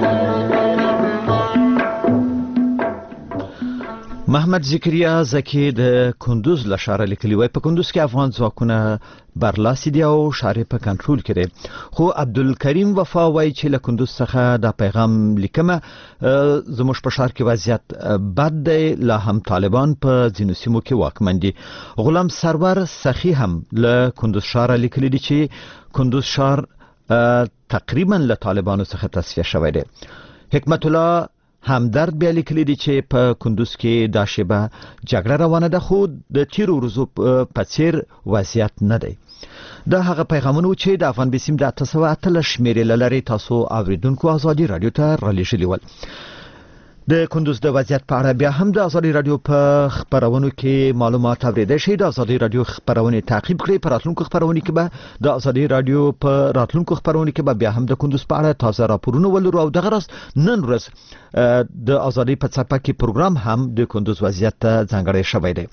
S1: محمد ذکریا زکی د کندوز له ښاره لیکلي وای په کندوز کې افغان ځواکونه برلاسي دي او ښار په کنټرول کې دي خو عبدالکریم وفا وای چې له کندوز څخه دا پیغام لیکمه زموږ په ښار کې وضعیت بد دی لا هم طالبان په ځینو سیمو کې واکمن دي. غلام سرور سخی هم له کندوز ښاره لیکلي دي چې کندوز ښار تقریبا له طالبانو څخه تصفیه شوی دی. حکمت الله همدرد بیا لیکلی دی چې په کندوز کې دا شیبه جګړه روانه ده خو د تیرو ورځو په څیر وضعیت نه دی. دا هغه پیغامونه چې د افغان بیسیم د اته سوه اتلس شمیرې له لارې تاسو اوریدونکو ازادي رادیو ته رالیږلي ول. د کندوز د وضعیت په اړه بیا هم د ازادي رادیو په خبرونو کې معلومات اوریدئ شئ. د ازادي رادیو خبرونه تعقیب کړئ. په راتلونکو خبرونو کې به د ازادي رادیو په راتلونکو خبرونو کې به بیا هم د کندوز په اړه تازه راپورونه ولرو او دغه راز نن ورځ د ازادي په څپه کې پروګرام هم د کندوز وضعیت ته ځانګړی شوی دی.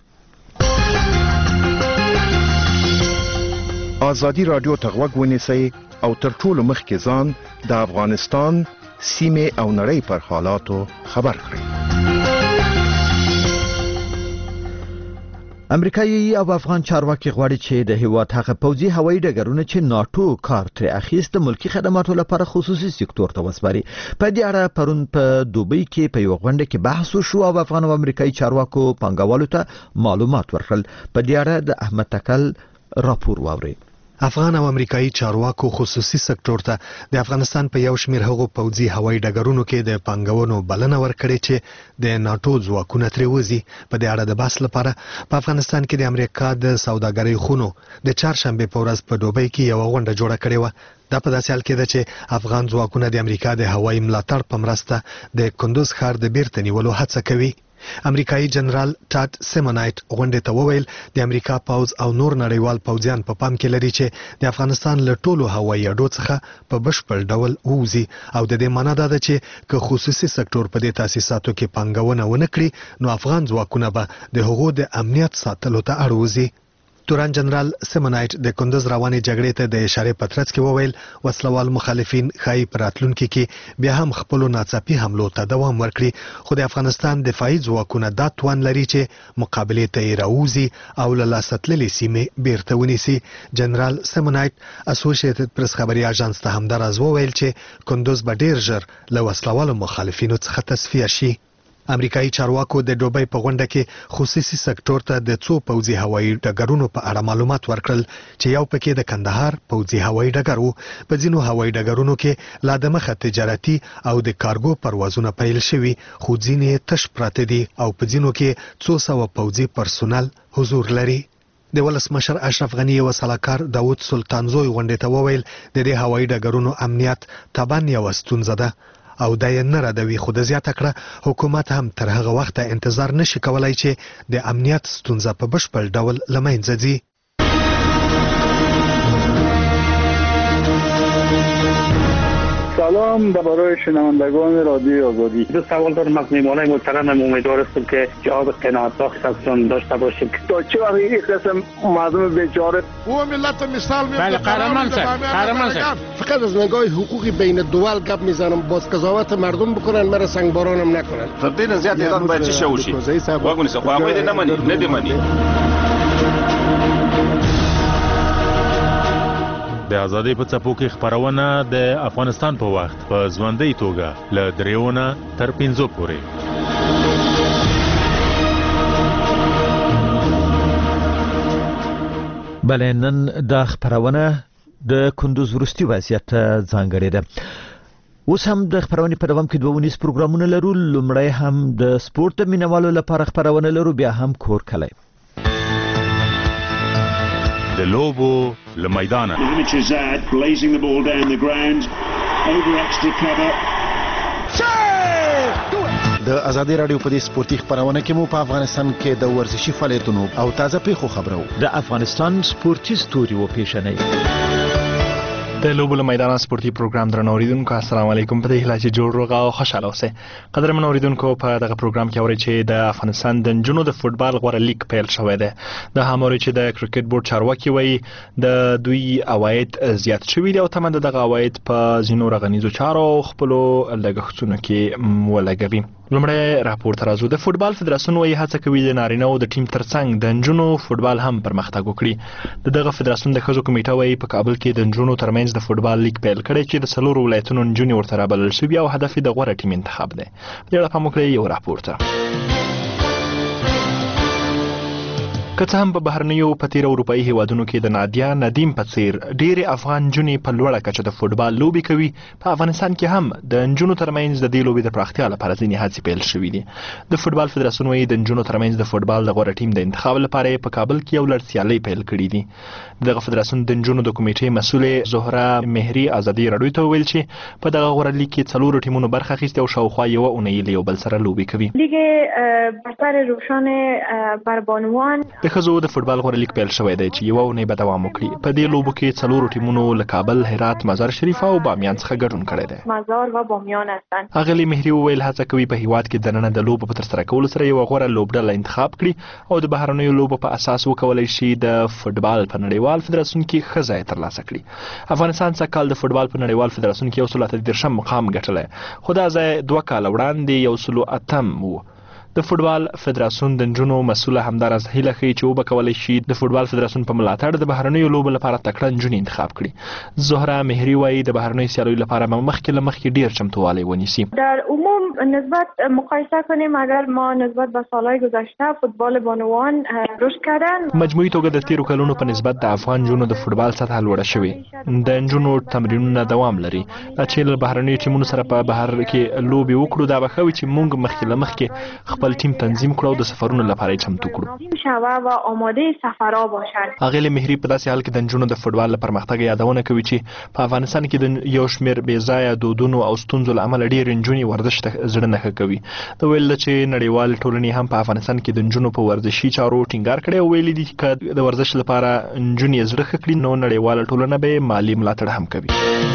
S13: ازادي رادیو ته غوږ ونیسئ او تر ټولو مخکې ځان د افغانستان سیمه او نړۍ پر حالاتو خبر کړئ.
S1: امریکایي او افغان چارواکي غواړي چې د هیواد هغه پوځي هوایي ډګرونه چې ناتو کار ترې اخیست د ملکی خدماتو لپاره خصوصي سکتور ته وسپاري. په دې اړه پرون په دوبۍ کې په یو غونډه کې بحث وشو او افغان او امریکایي چارواکو پنګوالو ته معلومات ورکړل. په دې اړه د احمد تکل راپور واوري.
S6: افغان او امریکایي چارواکو خصوصي سکتور ته د افغانستان په یو شمېر هغو پوځي هوایي ډګرونو کې د پانګونو بلنه ورکړې چې د ناتو ځواکونه ترې وځي. په دې اړه د بحث لپاره په افغانستان کې د امریکا د سوداګرۍ خونو د چهارشنبه په ورځ په دوبۍ کې یو غونډه جوړه کړې و. دا په داسې حال کې ده چې افغان ځواکونه د امریکا د هوایي ملاتړ په مرسته د کندوز ښار د بیرته نیولو هڅه کوي. امریکایي جنرال ټاټ سیمونایټ غونډې ته وویل د امریکا پوځ او نور نړیوال پوځیان په پام کې لري چې د افغانستان له ټولو هوایي اډو څخه په بشپړ ډول ووځي او د دې معنی دا ده چې که خصوصي سکتور په دې تاسیساتو کې پانګونه ونه کړي نو افغان ځواکونه به د هغو د امنیت ساتلو ته اړ وځي. توران جنرال سیمونایټ د کندوز روانې جګړې ته د اشاره پترڅ کې وویل وسلوال مخالفین خای پراتلونکو کې بیا هم خپل ناڅاپي حملو ته دوام ورکړي خو د افغانستان دفاعي ځواکونه دا توان لري چې مقابله ته راوځي او له لاستللې سیمې بیرته ونیسي. جنرال سیمونایټ اسوسییټډ پریس خبري اژانس ته هم دراز وویل چې کندوز به ډیر ژر له وسلوال مخالفینو څخه تصفیه شي. امریکایي چارواکو د دوبۍ په غونډه کې خصوصي سکتور ته د څو پوځي هوایي ډګرونو په اړه معلومات ورکړل چې یو پکې د کندهار پوځي هوایي ډګر وو. په ځینو هوایي ډګرونو کې لا د مخه تجارتي او د کارګو پروازونه پیل شوي خو ځینې تش پراته دي او په ځینو کې څو سوه پوځي پرسونل حضور لري. د ولسمشر اشرف غنی او سلاکار داوود سلطانزوی غونډې ته وویل د دې هوایي ډګرونو امنیت طبعا یو ستونزه ده او دا یې نه ردوي خو د زیاته کړه حکومت هم تر هغه وخته انتظار نشي کولای چې د امنیت ستونزه په بشپړ ډول له منځه ځي.
S8: سلام برای شنوندگان رادیو آزادی.
S16: دو سوال دارم مقنیمانه محترم، امیدوار هستم که جواب قناعت بخشتون داشته باشیم.
S8: تا چه وقت این قسم مردم بیچاره
S10: او ملت مثال میاد.
S23: بله قهرمان صاحب، قهرمان صاحب.
S10: فقط از نگاه حقوقی بین الدول گپ میزنم، باز قضاوت مردم بکنن، مرا سنگبارانم نکنن.
S24: فردین زیاد ایران باید چی شوشی؟ واگونی سه خواهی دی نمانی، ندیمانی.
S17: د ازادۍ په څپو کې خپرونه د افغانستان په وخت په ژوندۍ توګه له دریونه تر پنځو پورې.
S1: بله، نن دا خپرونه د کندوز وروستي وضعیت ځانګړې ده. اوس هم د خپرونې په دوام کې دوه ونیز پروګرامونه لرو. لومړی هم د سپورت د مینوالو لپاره خپرونه لرو، بیا هم کور کلی.
S17: د لوبو له میدانه
S13: د ازادي رادیو په دې سپورتي خبرونه کې مو په افغانستان کې د ورزشي فعالیتونو او تازه پیښو خبرو.
S1: د افغانستان سپورتي ستوري و پیشنې
S25: د لوبو له میدان سپورتي پروګرام درنو اوریدونکو السلام علیکم. په دې هیله چې جوړ روغ او خوشاله اوسئ. قدرمن اوریدونکو، په دغه پروګرام کې اورئ چې د افغانستان د نجونو د فوتبال غوره لیګ پیل شوی دی. د هم اورئ چې د کرکټ بورډ چارواکي وایي د دوی عواید زیات شوي دي او تمه ده دغه عواید په ځینو رغنیزو چارو او خپلو لګښتونو کې ولګوي. لومړی راپور ته راځو. د فوتبال فدراسیون وایي هڅه کوي د نارینه‌و د ټیم ترڅنګ د نجونو فوتبال هم پرمختګ وکړي. د دغه فدراسیون د ښځو کمیټه وایي په کابل کې د نجونو ترمنځ د فوتبال لیګ پیل کړی چې د څلورو ولایتونو نجونې ورته رابلل شوي او هدف یې د غوره ټیم انتخاب دی. په دې اړه پام وکړئ یو راپور ته. که څه هم په بهرنیو په تیرو اروپایي هیوادونو کې د نادیا ندیم په څیر ډېرې افغان نجونې په لوړه کچه د فوټبال لوبې کوي، په افغانستان کې هم د نجونو ترمنځ د دې لوبې د پراختیا لپاره ځینې هڅې پیل شوي دي. د فوټبال فدراسیون وایي د نجونو ترمنځ د فوټبال د غوره ټیم د انتخاب لپاره په کابل کې یو لړ سیالۍ پیل کړي دي. دغه فدراسیون د نجونو د کمیټې مسؤلې زهره مهري ازادي رادیو ته ویل چې په دغه غوره لیګ کې څلورو ټیمونو برخه اخیستې او شاوخوا یوه اونۍ له یو بل سره لوبې کوي.
S26: لیگ برتر روشن بر بانوان
S25: د ښځو د فوټبال غوره لیګ پیل شوی دی چې یوه اونۍ به دوام وکړي. په دې لوبو کې څلورو ټیمونو له کابل، هرات، مزار شریف او بامیان څخه ګډون کړی دی.
S26: مزار و بامیان هستند.
S25: اغلی مهري وویل هڅه کوي په هیواد کې دننه د لوبو په ترسره کولو سره یو غوره لوبډله انتخاب کړي او د بهرنیو لوبو په اساس وکولای شي د فوټبال په نړیوال فدراسیون کې ښه ځای ترلاسه کړي. افغانستان څه کال د فوټبال په نړیوال فدراسیون کې یو سل اته دېرشم مقام ګټلی، خو دا ځای دوه کاله وړاندې یو سل اتم و. د فوټبال فدراسیون د نجونو مسؤله همداراز هیله ښیي چې وبکولی شي د فوټبال فدراسیون په ملاتړ د بهرنیو لوبو لپاره تکړه نجونې انتخاب کړي. زهره مهري وایي د بهرنیو سیالیو لپاره به مخکې له مخکې ډیر چمتووالی ونیسي.
S26: در عموم نسبت مقایسه کنیم اگر ما نسبت به سالهای گذشته فوتبال بانوان رشد کردن،
S25: مجموعي توګه د تیرو کلونو په نسبت د افغان نجونو د فوټبال سطح لوړه شوې. د نجونو تمرینونه دوام لري. دا چې له بهرنیو ټیمونو سره په بهر کې لوبې وکړو دا به ښه وي چې موږ مخکې له مخکې خپل ټیم تنظیم کړو او د سفرونو لپاره چمتو کړو.
S26: شوه و آماده سفرها باشد.
S25: اغلی مهري په داسې حال کې د نجونو د فوټبال لپاره پرمختګ یادونه کوي چې په افغانستان کې د یو شمېر بې ځایه دودونو او ستونزو له امله ډېرې نجونې ورزش ته زړه نه ښه کوي. د ویل چې نړیوال ټولنې هم په افغانستان کې د نجونو په ورزشي چارو ټینګار کړی او ویلي دي چې د ورزش لپاره نجونې زړه ښه کړي نو نړیواله ټولنه به مالي ملاتړ هم کوي.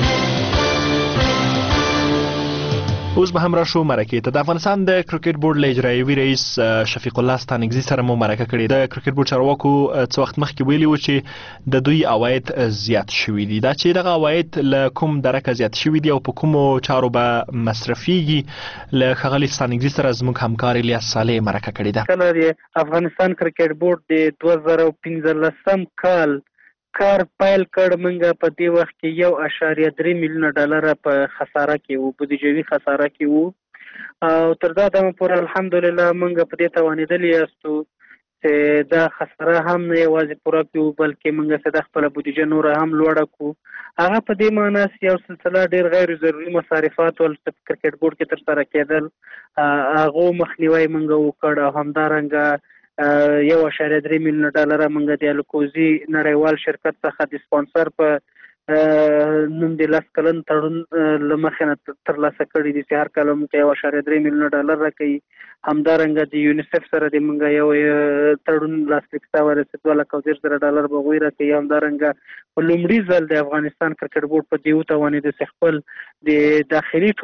S25: اوس به هم راشو مرکې ته. د افغانستان د کرکټ بورډ له اجرایوي رئیس شفیق الله ستانکزي سره مو مرکه کړې. د کرکټ بورډ چارواکو څه وخت مخکې ویلي و چې د دوی عواید زیات شوي دي. دا چې دغه عواید له کوم درکه زیات شوي دي او په کومو چارو به مصرفیږي له ښاغلي ستانکزي سره زموږ همکار الیاس صالح مرکه کړې ده.
S16: کله د افغانستان کرکټ بورډ د دوه زره پنځلسم کال کار پیل کړ، منګه په دې وخت کې یو اشاریه درې میلیونه ډالر په خساره کې وو، بودیجوي خساره کې وو او تر دا دمه پورې الحمدلله منګه په دې توانېدلې یاستو چې دا خساره هم نه یوازې پوره کړو بلکې منګه چې د خپل بودیجه نور هم لوړه کړو. هغه په دې معنی یو سلسله ډېر غیر ضروري مصارفات ول کرکټ بورډ کې تر سره کېدل هغه مخنیوي منګه وکړ او همدارنګه یو اشاریه درې میلیونه ډالر منګه د الکوزي نړیوال شرکت څخه د سپانسر په
S7: نوم د لاس کلن تړون لمخې نه ترلاسه کړي دي چې هر کال موږ یو اعشاریه درې میلیونه ډالر راکوي. همدارنګه د یونیسف سره د موږ یو تړون لاسلیک شوی دی چې دوه لکه او دېرش زره ډالر به هغوی راکوي. همدارنګه په لومړي ځل د افغانستان کرکټ بورډ په دې وتوانېده چې خپل د داخلي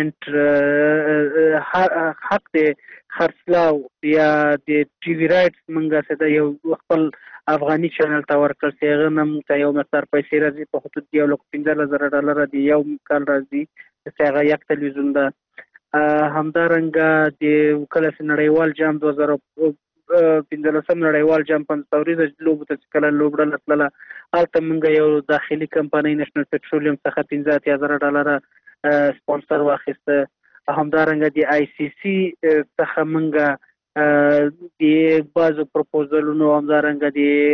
S7: ټورنمنټ حق د خرڅلاو یا د ټي وي رایټس موږ چې د یو خپل افغاني چینل ته ورکړل چې هغه نه موږ ته یو مقدار پیسې راځي په حدود د یو لک پنځلس زره ډالره د یو کال راځي چې هغه یک تلویزیون ده. همدارنګه د کله چې نړیوال جام دوه زره پنځلسم نړیوال جام پنځه ورځې لوبو ته چې کله لوبډله تلله هلته موږ یو داخلي کمپنۍ نشنل پټرولیم څخه پنځه اتیا زره ډالره سپانسر واخیسته. همدارنګه د آی سی سی څخه موږ د بعضو پروپوزلونو همدارنګه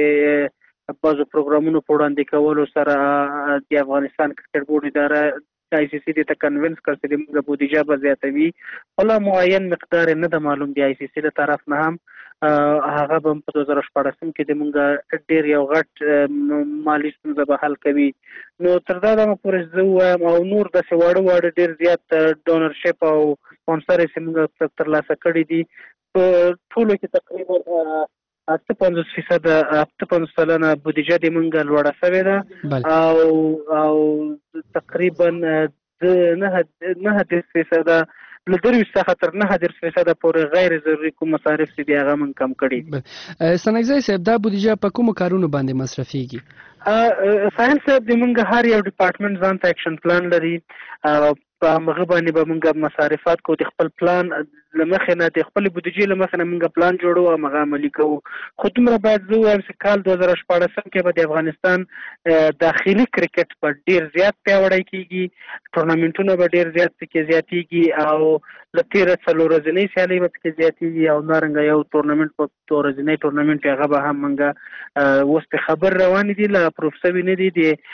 S7: د بعضو پروګرامونو په وړاندې کولو سره د افغانستان کرکټ بورډ اداره آی سی سی دې ته کنوینس کړ چې موږ بودیجه به زیاتوي. خلا معین مقدار نه ده معلوم د آی سی سی له طرف نه هم هغه به په دوه زره شپاړسم کې د موږ ډېر یو غټ مالي ستونزه به حل کوي. نو تر دا دمه پورې زه ووایم او نور داسې واړه واړه ډېر زیات ډونرشپ او سپانسر چې موږ ترلاسه کړي دي په ټولو کې تقریبا اته پنځوس فیصد اته پنځوس سلنه بودیجه د موږ لوړه شوې ده او او تقریبا د نه دېرش فیصده له درویشت څخه تر نهه دېرش فیصده پورې غیر ضروري کوم مصارف چې دي هغه موږ کم کړي.
S9: ثناګزی صاحب دا بودیجه په کومو کارونو باندې مصرفیږي؟
S7: ساحل صاحب د موږ هر یو ډپارټمنټ ځان ته اکشن پلان لري په هغه باندې به موږ مصارفات کو د خپل پلان له مخې نه د خپل بودیجې له مخې نه موږ پلان جوړو او هغه عملي کوو. خو دومره باید زه ووایم چې کال دوه زره شپاړسم کې به د افغانستان داخلي کرکټ په ډېر زیات پیاوړی کېږي، ټورنمنټونه به ډېر زیات پکې زیاتېږي او له تېره څلور ورځنۍ سیالۍ به پکې زیاتېږي او همدارنګه یو ټورنمنټ په څو ورځنی ټورنمنټ هغه به هم موږ اوس پې خبر روانې دي له اپروف شوي نه دي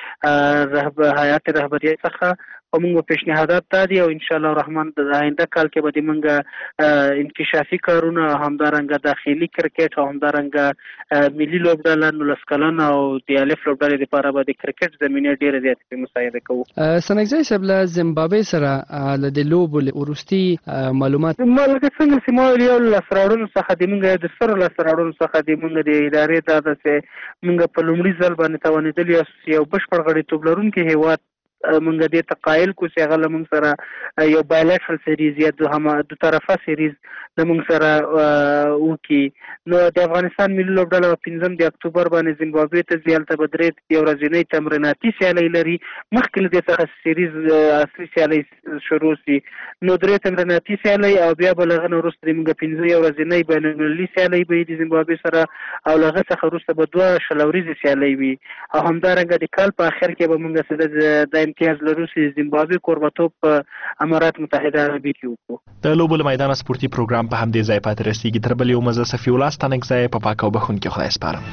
S7: د هیات رهبریت څخه او موږ پیشنهادات دا دي او انشاءالله الرحمن د آینده کال کې به د موږ انکشافي کارونه همدارنګه داخلي کرکټ او همدارنګه ملي لوبډله نولس کلن او د الف لوبډلې دپاره به د کرکټ زمینې ډېرې زیاتې مساعده کوو.
S9: ثناګزی صاحب له زیمبابوې سره له د لوبو وروستي معلومات
S7: ما لکه څنګه چې ما ویل یو له لاسته راوړنو څخه د موږ د سترو لاسته راوړنو څخه د موږ د ادارې دا ده چې موږ په لومړي ځل باندې توانېدلي یو بشپړ غړیتوب لرونکی هېواد موږ دې ته قایل کو چې هغه له موږ سره یو بایلټرل سیریز یا دو طرفه سیریز له موږ سره وکړي. نو د افغانستان ملي لوبډله په پنځم د اکتوبر باندې زیمبابوې ته ځي، هلته به درې یو ورځنۍ تمریناتي سیالۍ لري. مخکې له دې څخه سیریز اصلي سیالۍ شروع سي، نو درې تمریناتي سیالۍ او بیا به له هغه نه وروسته موږ پنځه یو ورځنۍ بین المللي سیالۍ به وي د زیمبابوې سره او له هغه څخه وروسته به دوه شل ورځې سیالۍ وي او همدارنګه د کال په اخر کې به موږ د امتیاز لرو چې زیمبابوې کوربتوب په امارات متحده عربي کې وکړو.
S25: د لوبو له میدانه سپورتي پروګرام په همدې ځای پاتې رسیږي. تر بل یو مزه صفي الله ستانکزی په پاک او بخښونکي خدای سپارم.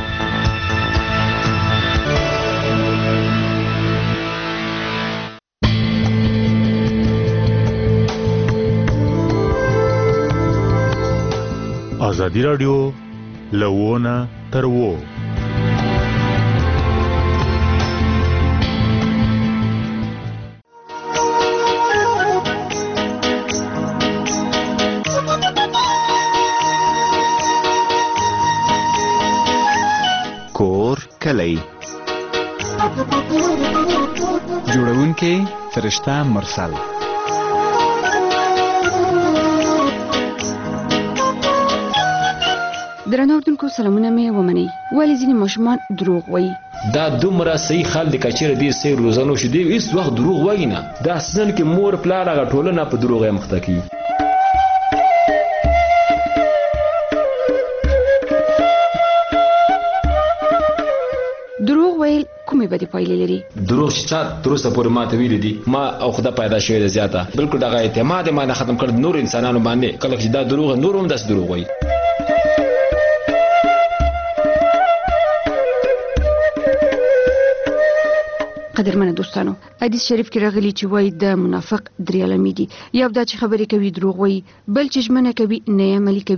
S17: ازادي راډیو لوونه تر وو
S11: کور کلی جوړونکي فرشته مرسل.
S12: درنو اردوونکو سلامونه مې ومنئ. ولې ځینې ماشومان دروغ وایي؟
S14: دا دومره صحیح خل د کچېره ډېر صحیح روزنو شو دی هېڅ وخت دروغ وایي نه. دا اصل کې مور پلار هغه ټولنه په دروغ یې مخته کوي.
S12: دروغ ویل کومې بدې پایلې لري؟
S14: دروغ چې چا تر اوسه پورې ما ته ویلي دي ما او خدا پیدا شوې ده زیاته بلکل دغه اعتماد یې ما نه ختم کړ د نورو انسانانو باندې. کله چې دا دروغ نور هم داسې دروغ وایي.
S12: قدرمنه دوستانو، حدیث شریف کې راغلی چې وایي د منافق درې علامې دي. یو دا چې خبرې کوي دروغ وایي، بل چې ژمنه کوي نه عملي کوي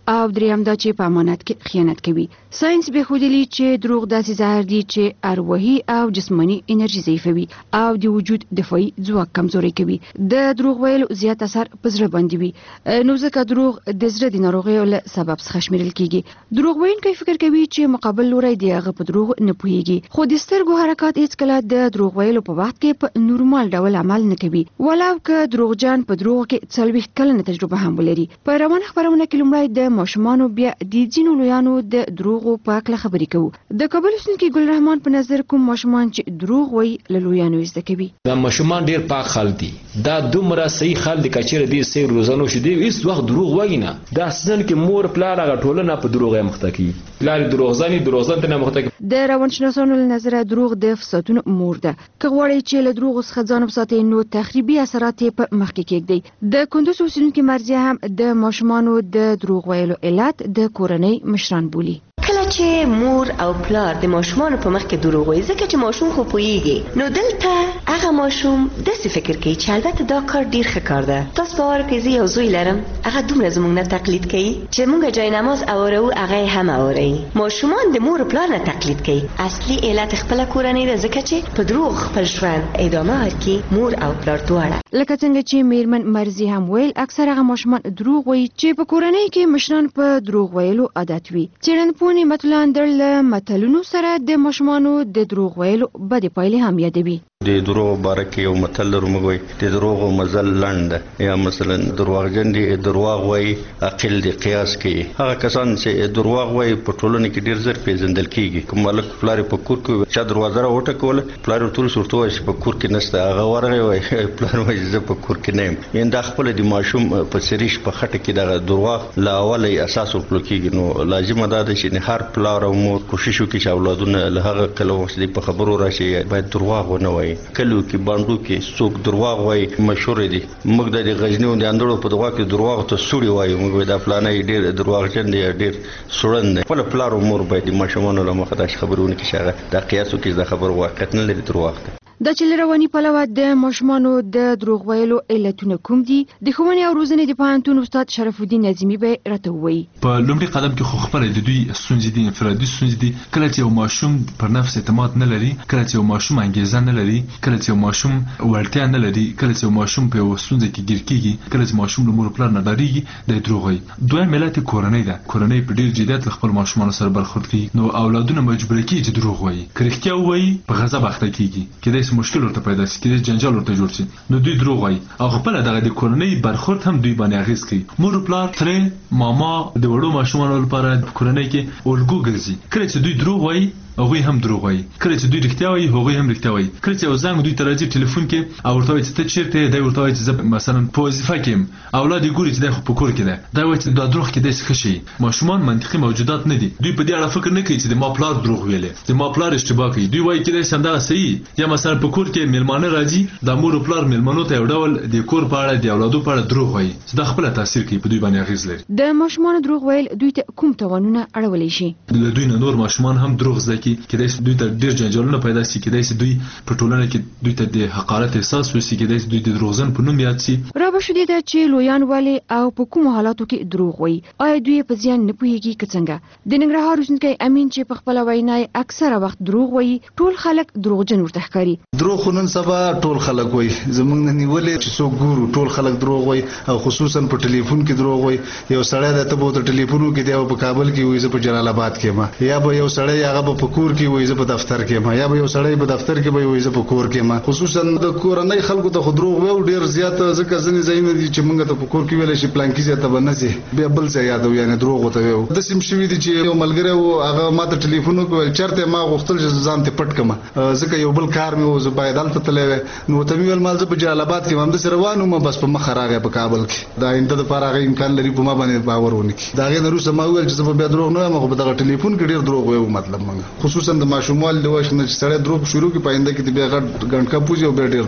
S12: او دریم دا چې په امانت کې خیانت کوي. ساينس به خودلی چې دروغ داسې زهر دي چې اروحي او جسمانی انرژي ضعیفوي او د وجود دفاعي ځواک کمزوري کوي. د دروغ ویلو زیات اثر په زړه باندې وي، نو ځکه دروغ د زړه د ناروغیو له سبب څخه شمیرل کیږي. دروغ ویونکی فکر کوي چې مقابل لوري دی هغه په دروغ نه پوهیږي، خو د سترګو حرکات هیڅ کله د دروغ ویلو په وخت کې په نورمال ډول عمل نه کوي، ولو که دروغجن په دروغ کې څلوېښت کلنه تجربه هم ولري. په روانه خبرونه کې لومړی د ماشومانو بیا د ځینو لویانو د دروغو په اړه خبرې کوو. د کابل اوسیدونکي ګل رحمان په نظر کوم ماشومان چې دروغ وایي له لویانو زده کوي.
S14: دا ماشومان ډیر پاک خلک دي، دا دومره صحیح خلک دي کچېره دي سي روزانو شي دي هیڅ وخت دروغ وایي نه. دا اصلاً کې مور پلار هغه ټولنه په دروغ مخته کوي، پلار دروغزاني دروغزن ته نه مخته کوي. د روانشناسانو له نظره دروغ د فسادونو مور ده. که غواړئ چې له دروغ څخه ځان وساتئ نو تخریبي اثرات یې په مخ کې کېږدئ. د کندوز اوسیدونکي مرضیه هم د ماشومانو د دروغ ویلو علت د کورنۍ مشران بولي.
S15: کله چې مور او پلار د ماشومان په مخ کې دروغ وایي ځکه چې ماشوم خو پوهیږي، نو دلته هغه ماشوم داسې فکر کوي چې البته دا کار ډیر ښه کار ده. تاسو باور کوئ زه یو زوی لرم، هغه دومره زموږ نه تقلید کوي چې موږ جای نماز اورو هغه هم اوري. ماشومان د مور او پلار نه تقلید کوي. اصلي علت خپل کورنۍ ده ځکه چې په دروغ خپل ژوند ادامه ورکړي مور او پلار دواړه.
S12: لکه څنګه چې میرمن مرزي هم ویل اکثر هغه ماشومان دروغ وایي چې په کورنۍ کې مشران په دروغ ویلو عادت وي. څېړنپوهان متلان درل متلونو سره د ماشومانو د دروغ ویلو بدې پایلې هم یادوي.
S18: د دروغ باره کې یو متل لرو موږ وایي د دروغو مزل لنډ ده، یا مثلا درواغجن دي دروغ وایي عقل دي قیاس کوي. هغه کسان چې دروغ وایي په ټولنه کې ډیر زر پیژندل کیږي. کوم مالک پلار په کور کې چې دروازه را وټکوله پلار ټول صورت وایي چې په کور کې نشته، هغه ورغی وایي پلار وایي زه په کور کې نه یم. یعنې دا خپل د ماشوم په سریش په خټه کې د دروغ لا اوله اساس ورکړل کیږي. نو لازمه ده چې هر پلار او مور کوشش وکړي چې اولادونه له هغه کله وخت په خبرو راشي باید دروغ ونه وایي. کلو کې باندو کې څوک دروغ وایي مشهور دي. موږ د غزنی او د اندړو په دغه کې دروغ ته سوري وایي، موږ د پلانې ډېر دروغجن دي ډېر سړند دي. خپل پلار او مور باید د ماشومانو له مخه د خبرونه کې شغه د قیاسو کې د خبر واقعیت نه لري دروغ ده.
S12: د چې رواني پلوه د ماشومانو د دروغ ویلو علتونه کوم دي د ښوونې او روزنې د پوهنتون استاد شرف الدین نظیمي به راته ووایي.
S19: په لومړي قدم کې خو خپله د دوی ستونزې دي، انفرادي ستونزې دي. کله چې یو ماشوم پر نفس اعتماد نه لري، کله چې یو ماشوم انګیزه نه لري، کله چې یو ماشوم وړتیا نه لري، کله چې یو ماشوم په یوه ستونزه کې ګیر کېږي، کله چې ماشوم له مور پلار نه ډارېږي د دروغ وایي. دویم علت یې کورنۍ ده. کورنۍ په ډېر جدیت له خپل ماشومانو سره برخورد کوي، نو اولادونه مجبوره کېږي چې دروغ وایي. که رښتیا ووایي په غضب اخته کېږي، کېدای شي مشکل ورته پیدا شي، کېدای شي جنجال ورته جوړ شي، نو دوی دروغ وایي. او خپله دغه د کورنۍ برخورد هم دوی باندې اغېز کوي. مور پلار ترې ماما د وړو ماشومانو لپاره په کورنۍ کې الګو ګرځي. کله چې دوی دروغ وایي هغوی هم دروغ وایي، کله چې دوی رښتیا وایي هغوی هم رښتیا وایي. کله چې یو زنګ دوی ته راځي ټلیفون کې او ورته وایي چې ته چېرته یې، دی ورته وایي چې زه مثلا په وظیفه کې یم، اولاد یې ګوري چې دی خو په کور کې دی، دی وایي چې دا دروغ کېدای شي ښه شي. ماشومان منطقي موجودات نه دي، دوی په دې اړه فکر نه کوي چې د ما پلار دروغ ویلی، د ما پلار اشتباه کوي. دوی وایي کېدای شي همدغه صحیح. یا مثلا په کور کې میلمانه راځي، د مور او پلار میلمنو ته یو ډول د کور په اړه د اولادو په اړه دروغ وایي چې دا خپله تاثیر کوي، په دوی باندې اغېز لري.
S12: د ماشومانو دروغ ویل دوی ته کوم تاوانونه اړولی شي؟
S19: له دوی نه نور ماشومان هم دروغ زده کړي، کېدای شي دوی ډیر جنجالونه پیدا شي، کېدای شي دوی په ټولنه کې دوی ته د حقارت احساس وشي، کېدای شي دوی د دروغجن په نوم یاد شي.
S12: رابه شدې ده چې لویان ولې او په کومو حالاتو کې دروغ وایي، آیا دوی په زیان نه پوهېږي که څنګه؟ د ننګرهار اوسېدونکی امین چې په خپله وینا یې اکثره وخت دروغ وایي، ټول خلک دروغجن ورته ښکاري.
S20: دروغ خو نن سبا ټول خلک وایي، زموږ نه نیولې چې څوک ګورو ټول خلک دروغ وایي، او خصوصا په ټلیفون کې دروغ وایي. یو سړی د ته به ورته ټلیفون وکړي دی په کابل کې وایي زه په جلال آباد کې یم، یا به یو سړی هغه به په کور کې وایي زه په دفتر کې یم، یا به یو سړی په دفتر کې به وایي زه په کور کې یم. خصوصا د کورنۍ خلکو ته خو دروغ وایو ډېر زیات، ځکه ځینې ځایونه دي چې موږ ته په کور کې ویلی شي پلانکي ځای ته به نه ځې، بیا بل ځای یادوو، یعنې دروغ ورته وایو. داسې هم شوي دي چې یو ملګری و هغه ما ته ټلیفون وکړ، چېرته ما غوښتل چې ځان ته پټ کړم ځکه یو بل کار مې و، زه باید هلته تللی وی. نو ورته مې ویل ما زه په جلال آباد کې یم، همداسې روان وم، بس په مخه راغی په کابل کې. د آینده دپاره هغه امکان لري په ما باندې باور ونه کړي. د هغې نه وروسته ما وویل چې زه به بیا دروغ نه وایم، خو په دغه ټلیفون کې ډېر دروغ وایو. مطلب موږ خصوصا د ماشوموالي د وخت نه چې سړی دروغ شروع کړي په آینده کې بیا غټ ګنډکه پوځي او بیا ډېر دروغ وایي.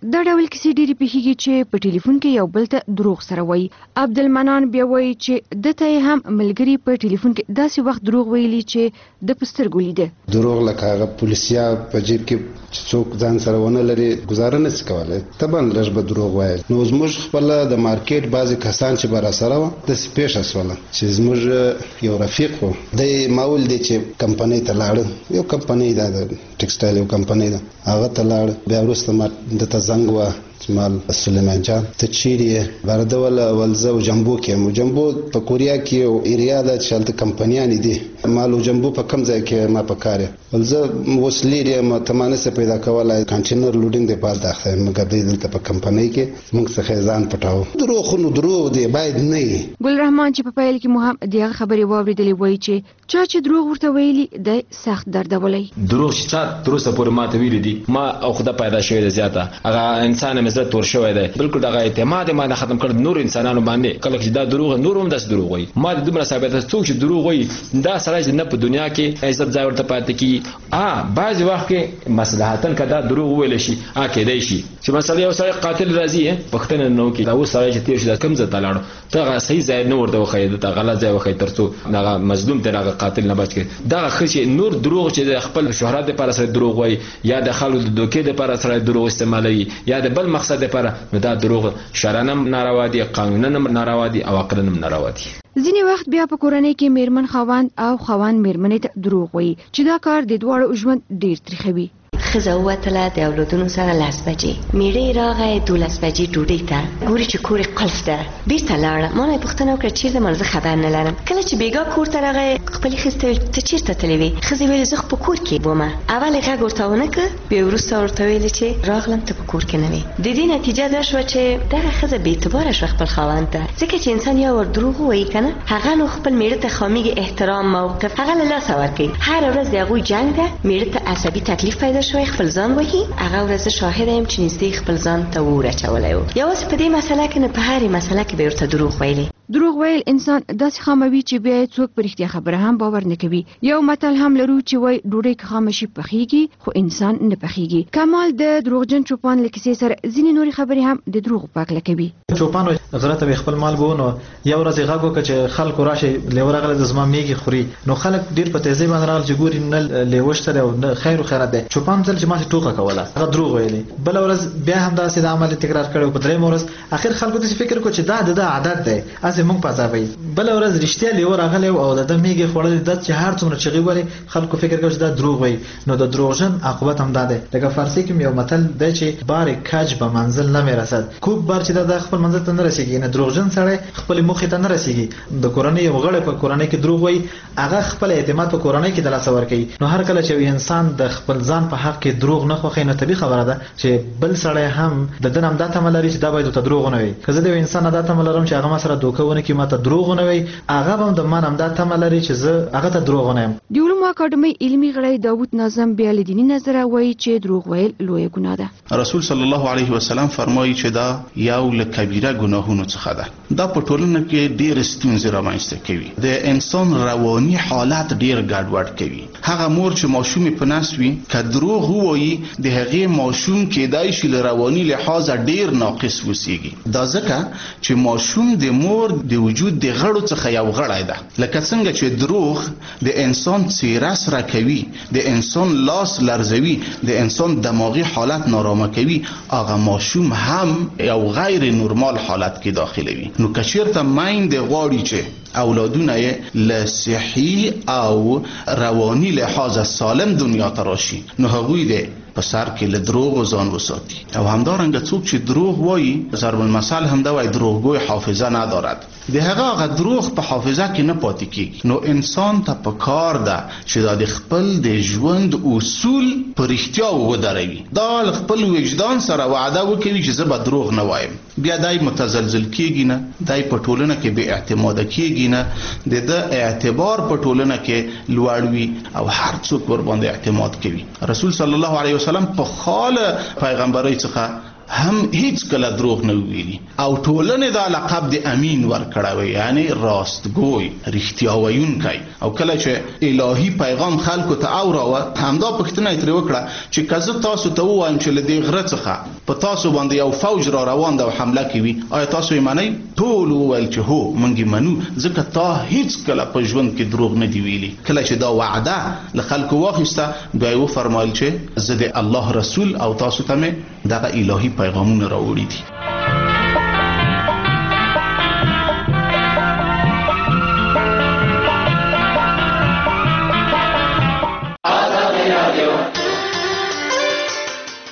S12: دا ډول کیسې ډېرې پیښیږي چې په ټلیفون کې یو بل ته دروغ سره وایي. عبدالمنان بیا وایي چې دته یې هم ملګري په ټلیفون کې داسې وخت دروغ ویلي چې د په سترګو لیده.
S2: دروغ لکه هغه پولیسیا په جیب کې چې څوک ځان سره ونه لري ګزاره نشي کولی، طبعا لږ به دروغ وایي. نو زموږ خپله د مارکیټ بعضې کسان چې به راسره وه داسې پیښه شوله چې زموږ یو رفیق و، دی معمول دی چې کمپنۍ ته لاړه، یو کمپنۍ ده د ټیکسټایل یو کمپنۍ ده، هغه ته لاړه. بیا وروسته ما دته زنګ وه مال سلیمان جان ته چیرې یې؟ برده وله ول زه جمبو کې یم. جمبو په کوریا کې یو ایریا ده چې هلته کمپنیانې دي، مال جمبو په کم ځای کې ما په کار یم. ول زه اوس لیر یم، ته ما نسې پیدا کولی، کانټینر لوډینګ دپاره داخته یم، مګر دی دلته په کمپنۍ کې موږ څخه یې ځان پټاو. دروغ خو نو دروغ دی، باید نه وي.
S12: ګلرحمان چې په پیل کې مو هم د هغه خبرې واورېدلې وایي چې چا چې دروغ ورته ویلي دی سخت دردولی.
S14: دروغ چې چا تر اوسه پورې ما ته ویلي دي، ما او خدا پیدا شوی دی زیاته، هغه انسان مې زړه تور شوی دی، بالکل دغه اعتماد ما نه ختم کړ نور انسانانو باندې. کله چې دا دروغ نور هم داس دروغ وایي، ما د دومره ثابته څوک چې دروغ وایي دا سړی نه په دنیا کې عزت ځای ورته پاتې کیږي. ا بعض وخت کې مصلحتن کدا دروغ ویل شي، ا کېدای شي چې مثلا یو سړی قاتل راځي وختونه نو کې دا و سړی چې تیر شي کم ځای تلاړو ته صحیح ځای نه ورته وخی، ته غلط ځای وخی ترڅو هغه مظلوم ته هغه قاتل نه بچ کړي. دا خشي نور دروغ چې خپل شهرت لپاره سره دروغ وایي، یا د خلکو د دوکې لپاره سره دروغ استعمالوي، یا د بل مقصد لپاره، دا دروغ شرعنم ناروا دي، قانوننم ناروا دي او عقلنم ناروا دي.
S12: ځینې وخت بیا په کورنۍ کې میرمن خاوند او خاوند میرمنې ته دروغ وایي چې دا کار د دواړو ژوند ډیر تریخوي.
S15: ښځه ووتله د اولادونو سره لس بجې، میړه راغی دولس بجې ډوډۍ ته، ګوري چې کور یې قلف ده، بیرته لاړه. ما نه یې پوښتنه وکړه چېرته یم؟ زه خبر نه لرم. کله چې بیګا کور ته راغی خپلې ښځې ته ویل ته چېرته تللې وې؟ ښځې ویلې زه خو په کور کې ومه. اول یې غږ ورته ونه کړ، بیا وروسته ورته ویلې چې راغلم ته په کور کې نه وې. د دې نتیجه دا شوه چې دغه ښځه بې اعتباره شوه خپل خاوند ته، ځکه چې انسان یا ور دروغ ووایي که نه، هغه نو خپل میړه ته خامېږي احترام موقف هغه له لاسه ورکوي. هره ورځ د هغوی جنګ ده، میړه ته عصبي تکلیف پیدا شوی، خپل ځان وهي. هغه ورځ شاهد یم چې نږدې خپل ځان ته اور اچولی و. یوازې په دې مسله کې نه، په هرې مسله کې به ورته دروغ ویلې.
S12: دروغ ویل انسان داسې خاموي چې بیا څوک په رښتیا خبره هم باور نه کوي. یو متل هم لرو چې وای ډوډۍ که خامه شي پخیږي خو انسان نه پخیږي. کمال د دروغجن چوپان له کیسې سره ځینې نورې خبرې هم د دروغ پاکله کوي.
S3: چوپان غره ته خپل مال بونو یو ورځ غږ وکړ چې خلکو راشي لیوه راغله د زما میږي خوري، نو خلک ډیر په تیزی باندې راغلل چې ګوري نه لیوه شته او نه خیر او خیرات دی. چوپان ځل چې ما ټوکه کوله، هغه دروغ ویلي. بل ورځ بیا هم داسې د عمل تکرار کړو. په درېم ورځ اخر خلکو د فکر کو چې دا د عادت دی، اسې موږ پځاوي. بل ورځ رښتیا لیوه راغلی او د میږي خوړل د چې هر څومره چغې وړي خلکو فکر کوي چې دا دروغ وایي. نو د دروغجن عاقبت هم دا دی. لکه فارسی کې یو متل دی چې بار کج به منزل نه میرسد. کوب بار چې دا خپل منزل ته نه رسیږي، نه دروغجن سره خپل موخې ته نه رسیږي. د کورنۍ یو غړی په کورنۍ کې دروغ وایي، هغه خپل اعتماد په کورنۍ کې د لاسه ورکوي. نو هر کله چې انسان د خپل ځان په حق کې دروغ نه خوښي، نو طبیعي خبره ده چې بل سړی هم د دن هم دا تمه لري چې دا باید ته دروغ نه وایي. که زه د انسان دا تمه لرم چې هغه ما سره دوکه ونه کړي، ما ته دروغ نه وایي، هغه هم د من هم دا تمه لري چې زه هغه ته دروغ نه یم.
S12: د علومو اکاډمۍ علمي غړی داوود ناظم بیا له دیني نظره وایي چې دروغ ویل لویه ګناه ده.
S4: رسول صلی الله علیه وسلم فرمایي چې دا یو له کبیره ګناهونو څخه ده. دا په ټولنه کې ډېر ستونزې رامنځته کوي، د انسان رواني حالت ډېر ګډوډ کوي. هغه مور چې ماشوم په نس وي که دروغ ووایي، د هغې ماشوم کېدای شي له رواني لحاظه ډېر ناقص وسیږي. دا ځکه چې ماشوم د مور د وجود د غړو څخه یو غړی ده. لکه څنګه چې دروغ د انسان څیره سره کوي، د انسان لاس لرزوي، د انسان دماغي حالت نارامه کوي، هغه ماشوم هم یو غیر نورمال حالت کې داخلوي. نو که چېرته میندې غواړي چې اولادونه یې له صحي او رواني لحاظه سالم دنیا ته راشي، نو هغوی دی په سر کې له دروغ ځان وساتي. او همدارنګه څوک چې دروغ وایي، ضرب المثل هم دا وایي دروغگوی حافظه ندارد. د هغه هغه دروغ په حافظه کې نه پاتې کیږي. نو انسان ته په کار ده چې دا د خپل د ژوند اصول په رښتیا ودروي. دا خپل وجدان سره وعده وکوي چې زه به دروغ نه وایم. بیا دای متزلزل کیږي نه، دای په ټولنه کې بې اعتماده کیږي نه، د د اعتبار په ټولنه کې لوړ وي او هر څوک ور باندې اعتماد کوي. رسول صلی الله علیه وسلم په خاله پیغمبري څخه هم هیڅ کله دروغ نه ویلي او ټولنې دا لقب د امین ورکړی، یعنی راستګوی، رښتیا ویونکی. او کله چې الهي پیغام خلکو ته اوراوه، همدا پوښتنه یې ترې وکړه چې که زه تاسو ته ووایم چې له دې غره څخه په تاسو باندې یو فوج را روان ده او حمله کوي، آیا تاسو یې منئ؟ ټول وویل چې هو موږ یې منو، ځکه تا هیڅ کله په ژوند کې دروغ نه دی ویلي. کله چې دا وعده له خلکو واخیسته، بیا یې وفرمایل چې زه د الله رسول او تاسو ته مې دغه الهي پیغامونه راوړي دي.